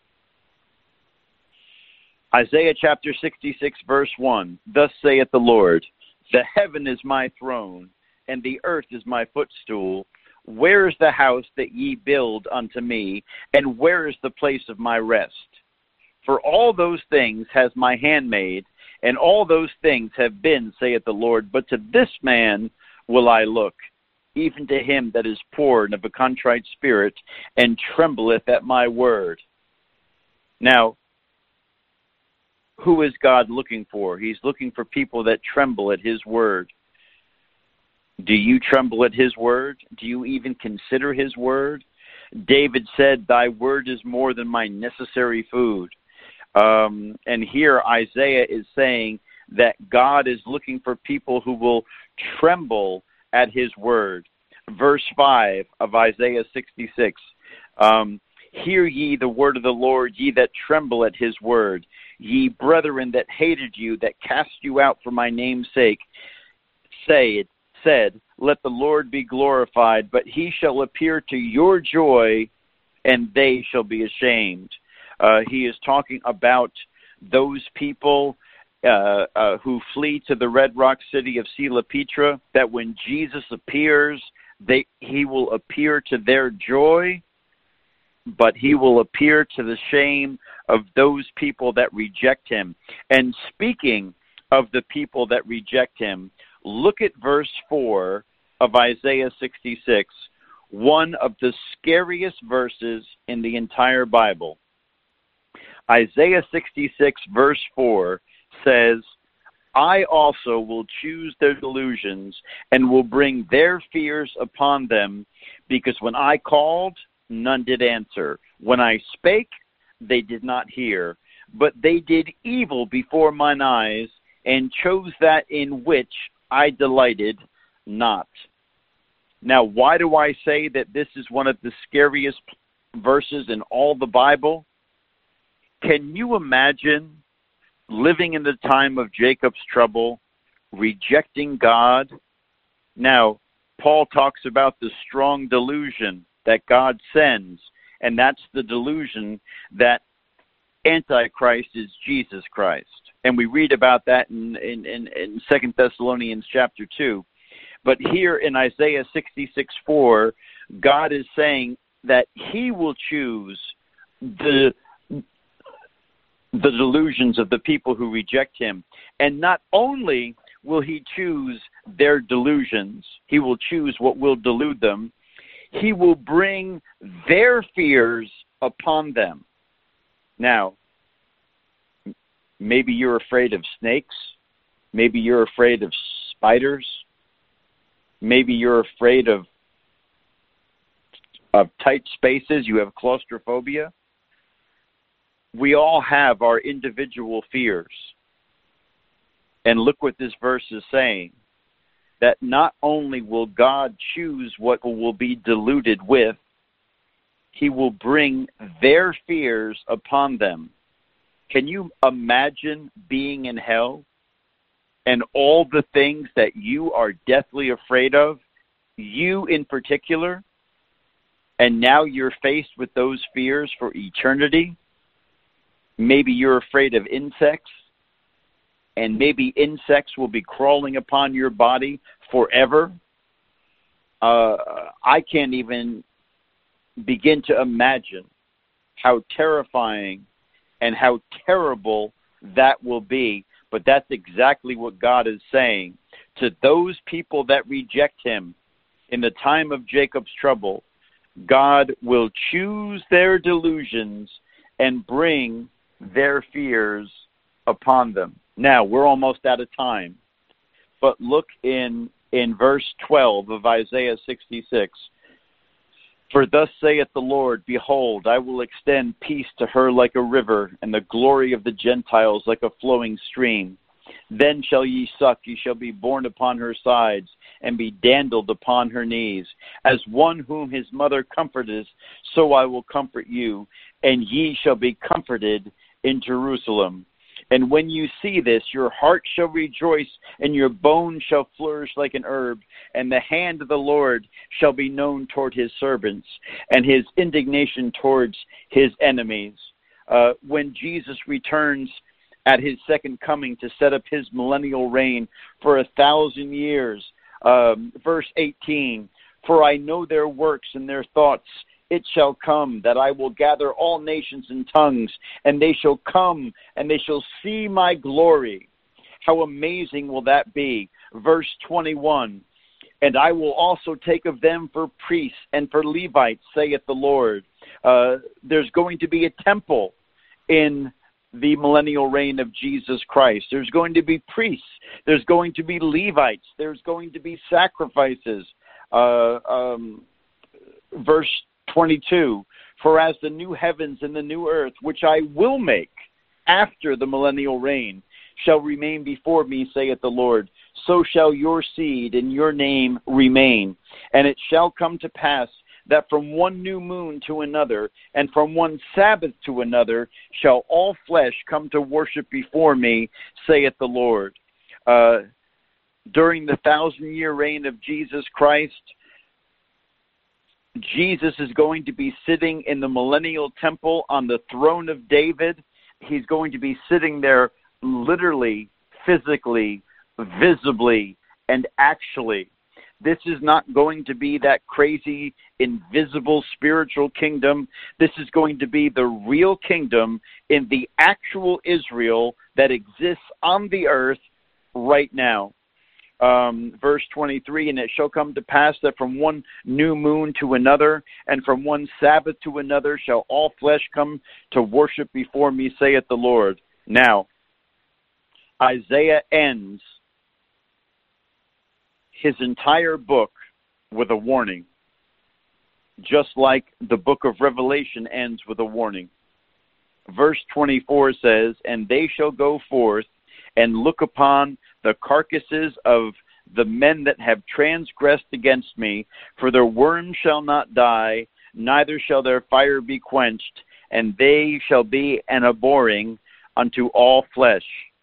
Isaiah chapter sixty-six, verse one, "Thus saith the Lord, the heaven is my throne, and the earth is my footstool. Where is the house that ye build unto me, and where is the place of my rest? For all those things has my hand made, and all those things have been, saith the Lord. But to this man will I look, even to him that is poor and of a contrite spirit, and trembleth at my word." Now, who is God looking for? He's looking for people that tremble at his word. Do you tremble at his word? Do you even consider his word? David said, thy word is more than my necessary food. Um, and here Isaiah is saying that God is looking for people who will tremble at his word. Verse five of Isaiah sixty-six, um, hear ye the word of the Lord, ye that tremble at his word. Ye brethren that hated you, that cast you out for my name's sake, say, said, let the Lord be glorified, but he shall appear to your joy, and they shall be ashamed. Uh, he is talking about those people uh, uh, who flee to the Red Rock city of Sela Petra, that when Jesus appears, they, he will appear to their joy, but he will appear to the shame of those people that reject him. And speaking of the people that reject him, look at verse four of Isaiah sixty-six, one of the scariest verses in the entire Bible. Isaiah sixty-six, verse four says, I also will choose their delusions and will bring their fears upon them, because when I called, none did answer. When I spake, they did not hear. But they did evil before mine eyes, and chose that in which I delighted not. Now, why do I say that this is one of the scariest verses in all the Bible? Can you imagine living in the time of Jacob's trouble, rejecting God? Now, Paul talks about the strong delusion that God sends, and that's the delusion that Antichrist is Jesus Christ. And we read about that in, in, in, in Second Thessalonians chapter two. But here in Isaiah sixty-six four, God is saying that he will choose the the delusions of the people who reject him. And not only will he choose their delusions, he will choose what will delude them, he will bring their fears upon them. Now, maybe you're afraid of snakes. Maybe you're afraid of spiders. Maybe you're afraid of, of tight spaces. You have claustrophobia. We all have our individual fears. And look what this verse is saying, that not only will God choose what will be deluded with, he will bring their fears upon them. Can you imagine being in hell and all the things that you are deathly afraid of, you in particular, and now you're faced with those fears for eternity? Maybe you're afraid of insects, and maybe insects will be crawling upon your body forever. Uh, I can't even begin to imagine how terrifying and how terrible that will be. But that's exactly what God is saying. To those people that reject him in the time of Jacob's trouble, God will choose their delusions and bring their fears upon them. Now, we're almost out of time, but look in, in verse twelve of Isaiah sixty-six. For thus saith the Lord, behold, I will extend peace to her like a river, and the glory of the Gentiles like a flowing stream. Then shall ye suck, ye shall be borne upon her sides, and be dandled upon her knees. As one whom his mother comforteth, so I will comfort you, and ye shall be comforted in Jerusalem. And when you see this, your heart shall rejoice, and your bones shall flourish like an herb, and the hand of the Lord shall be known toward his servants, and his indignation towards his enemies. Uh, when Jesus returns at his second coming to set up his millennial reign for a thousand years, um, verse eighteen, for I know their works and their thoughts. It shall come that I will gather all nations and tongues, and they shall come, and they shall see my glory. How amazing will that be? Verse twenty-one, and I will also take of them for priests and for Levites, saith the Lord. Uh, there's going to be a temple in the millennial reign of Jesus Christ. There's going to be priests. There's going to be Levites. There's going to be sacrifices. Uh, um, verse twenty-two, for as the new heavens and the new earth, which I will make after the millennial reign, shall remain before me, saith the Lord, so shall your seed and your name remain. And it shall come to pass that from one new moon to another, and from one Sabbath to another, shall all flesh come to worship before me, saith the Lord. Uh, during the thousand-year reign of Jesus Christ, Jesus is going to be sitting in the millennial temple on the throne of David. He's going to be sitting there literally, physically, visibly, and actually. This is not going to be that crazy, invisible spiritual kingdom. This is going to be the real kingdom in the actual Israel that exists on the earth right now. Um, verse twenty-three, and it shall come to pass that from one new moon to another, and from one Sabbath to another, shall all flesh come to worship before me, saith the Lord. Now, Isaiah ends his entire book with a warning, just like the book of Revelation ends with a warning. Verse twenty-four says, and they shall go forth and look upon the carcasses of the men that have transgressed against me, for their worm shall not die, neither shall their fire be quenched, and they shall be an abhorring unto all flesh.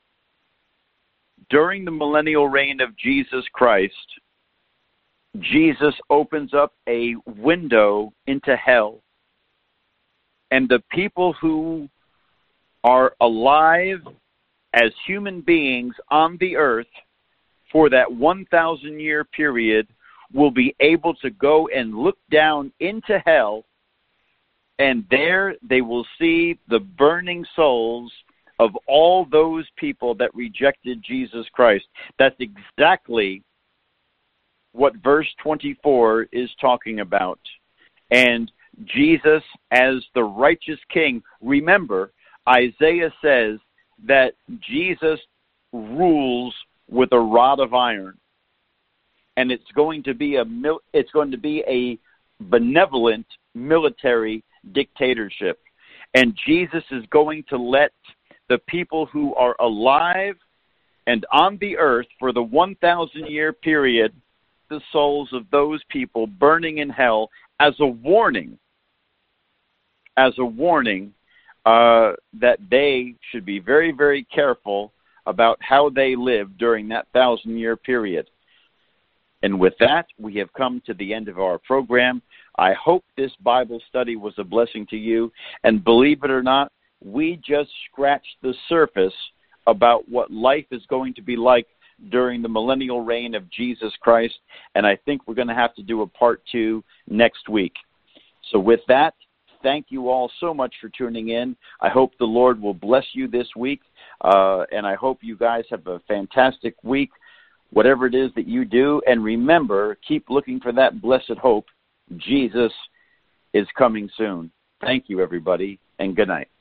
During the millennial reign of Jesus Christ, Jesus opens up a window into hell, and the people who are alive as human beings on the earth for that one thousand year period will be able to go and look down into hell, and there they will see the burning souls of all those people that rejected Jesus Christ. That's exactly what verse twenty-four is talking about. And Jesus as the righteous king, remember, Isaiah says that Jesus rules with a rod of iron, and it's going to be a mil- it's going to be a benevolent military dictatorship, and Jesus is going to let the people who are alive and on the earth for the one thousand year period, the souls of those people burning in hell as a warning, as a warning uh, that they should be very, very careful about how they live during that thousand-year period. And with that, we have come to the end of our program. I hope this Bible study was a blessing to you. And believe it or not, we just scratched the surface about what life is going to be like during the millennial reign of Jesus Christ. And I think we're going to have to do a part two next week. So with that, thank you all so much for tuning in. I hope the Lord will bless you this week. Uh, and I hope you guys have a fantastic week, whatever it is that you do. And remember, keep looking for that blessed hope. Jesus is coming soon. Thank you, everybody, and good night.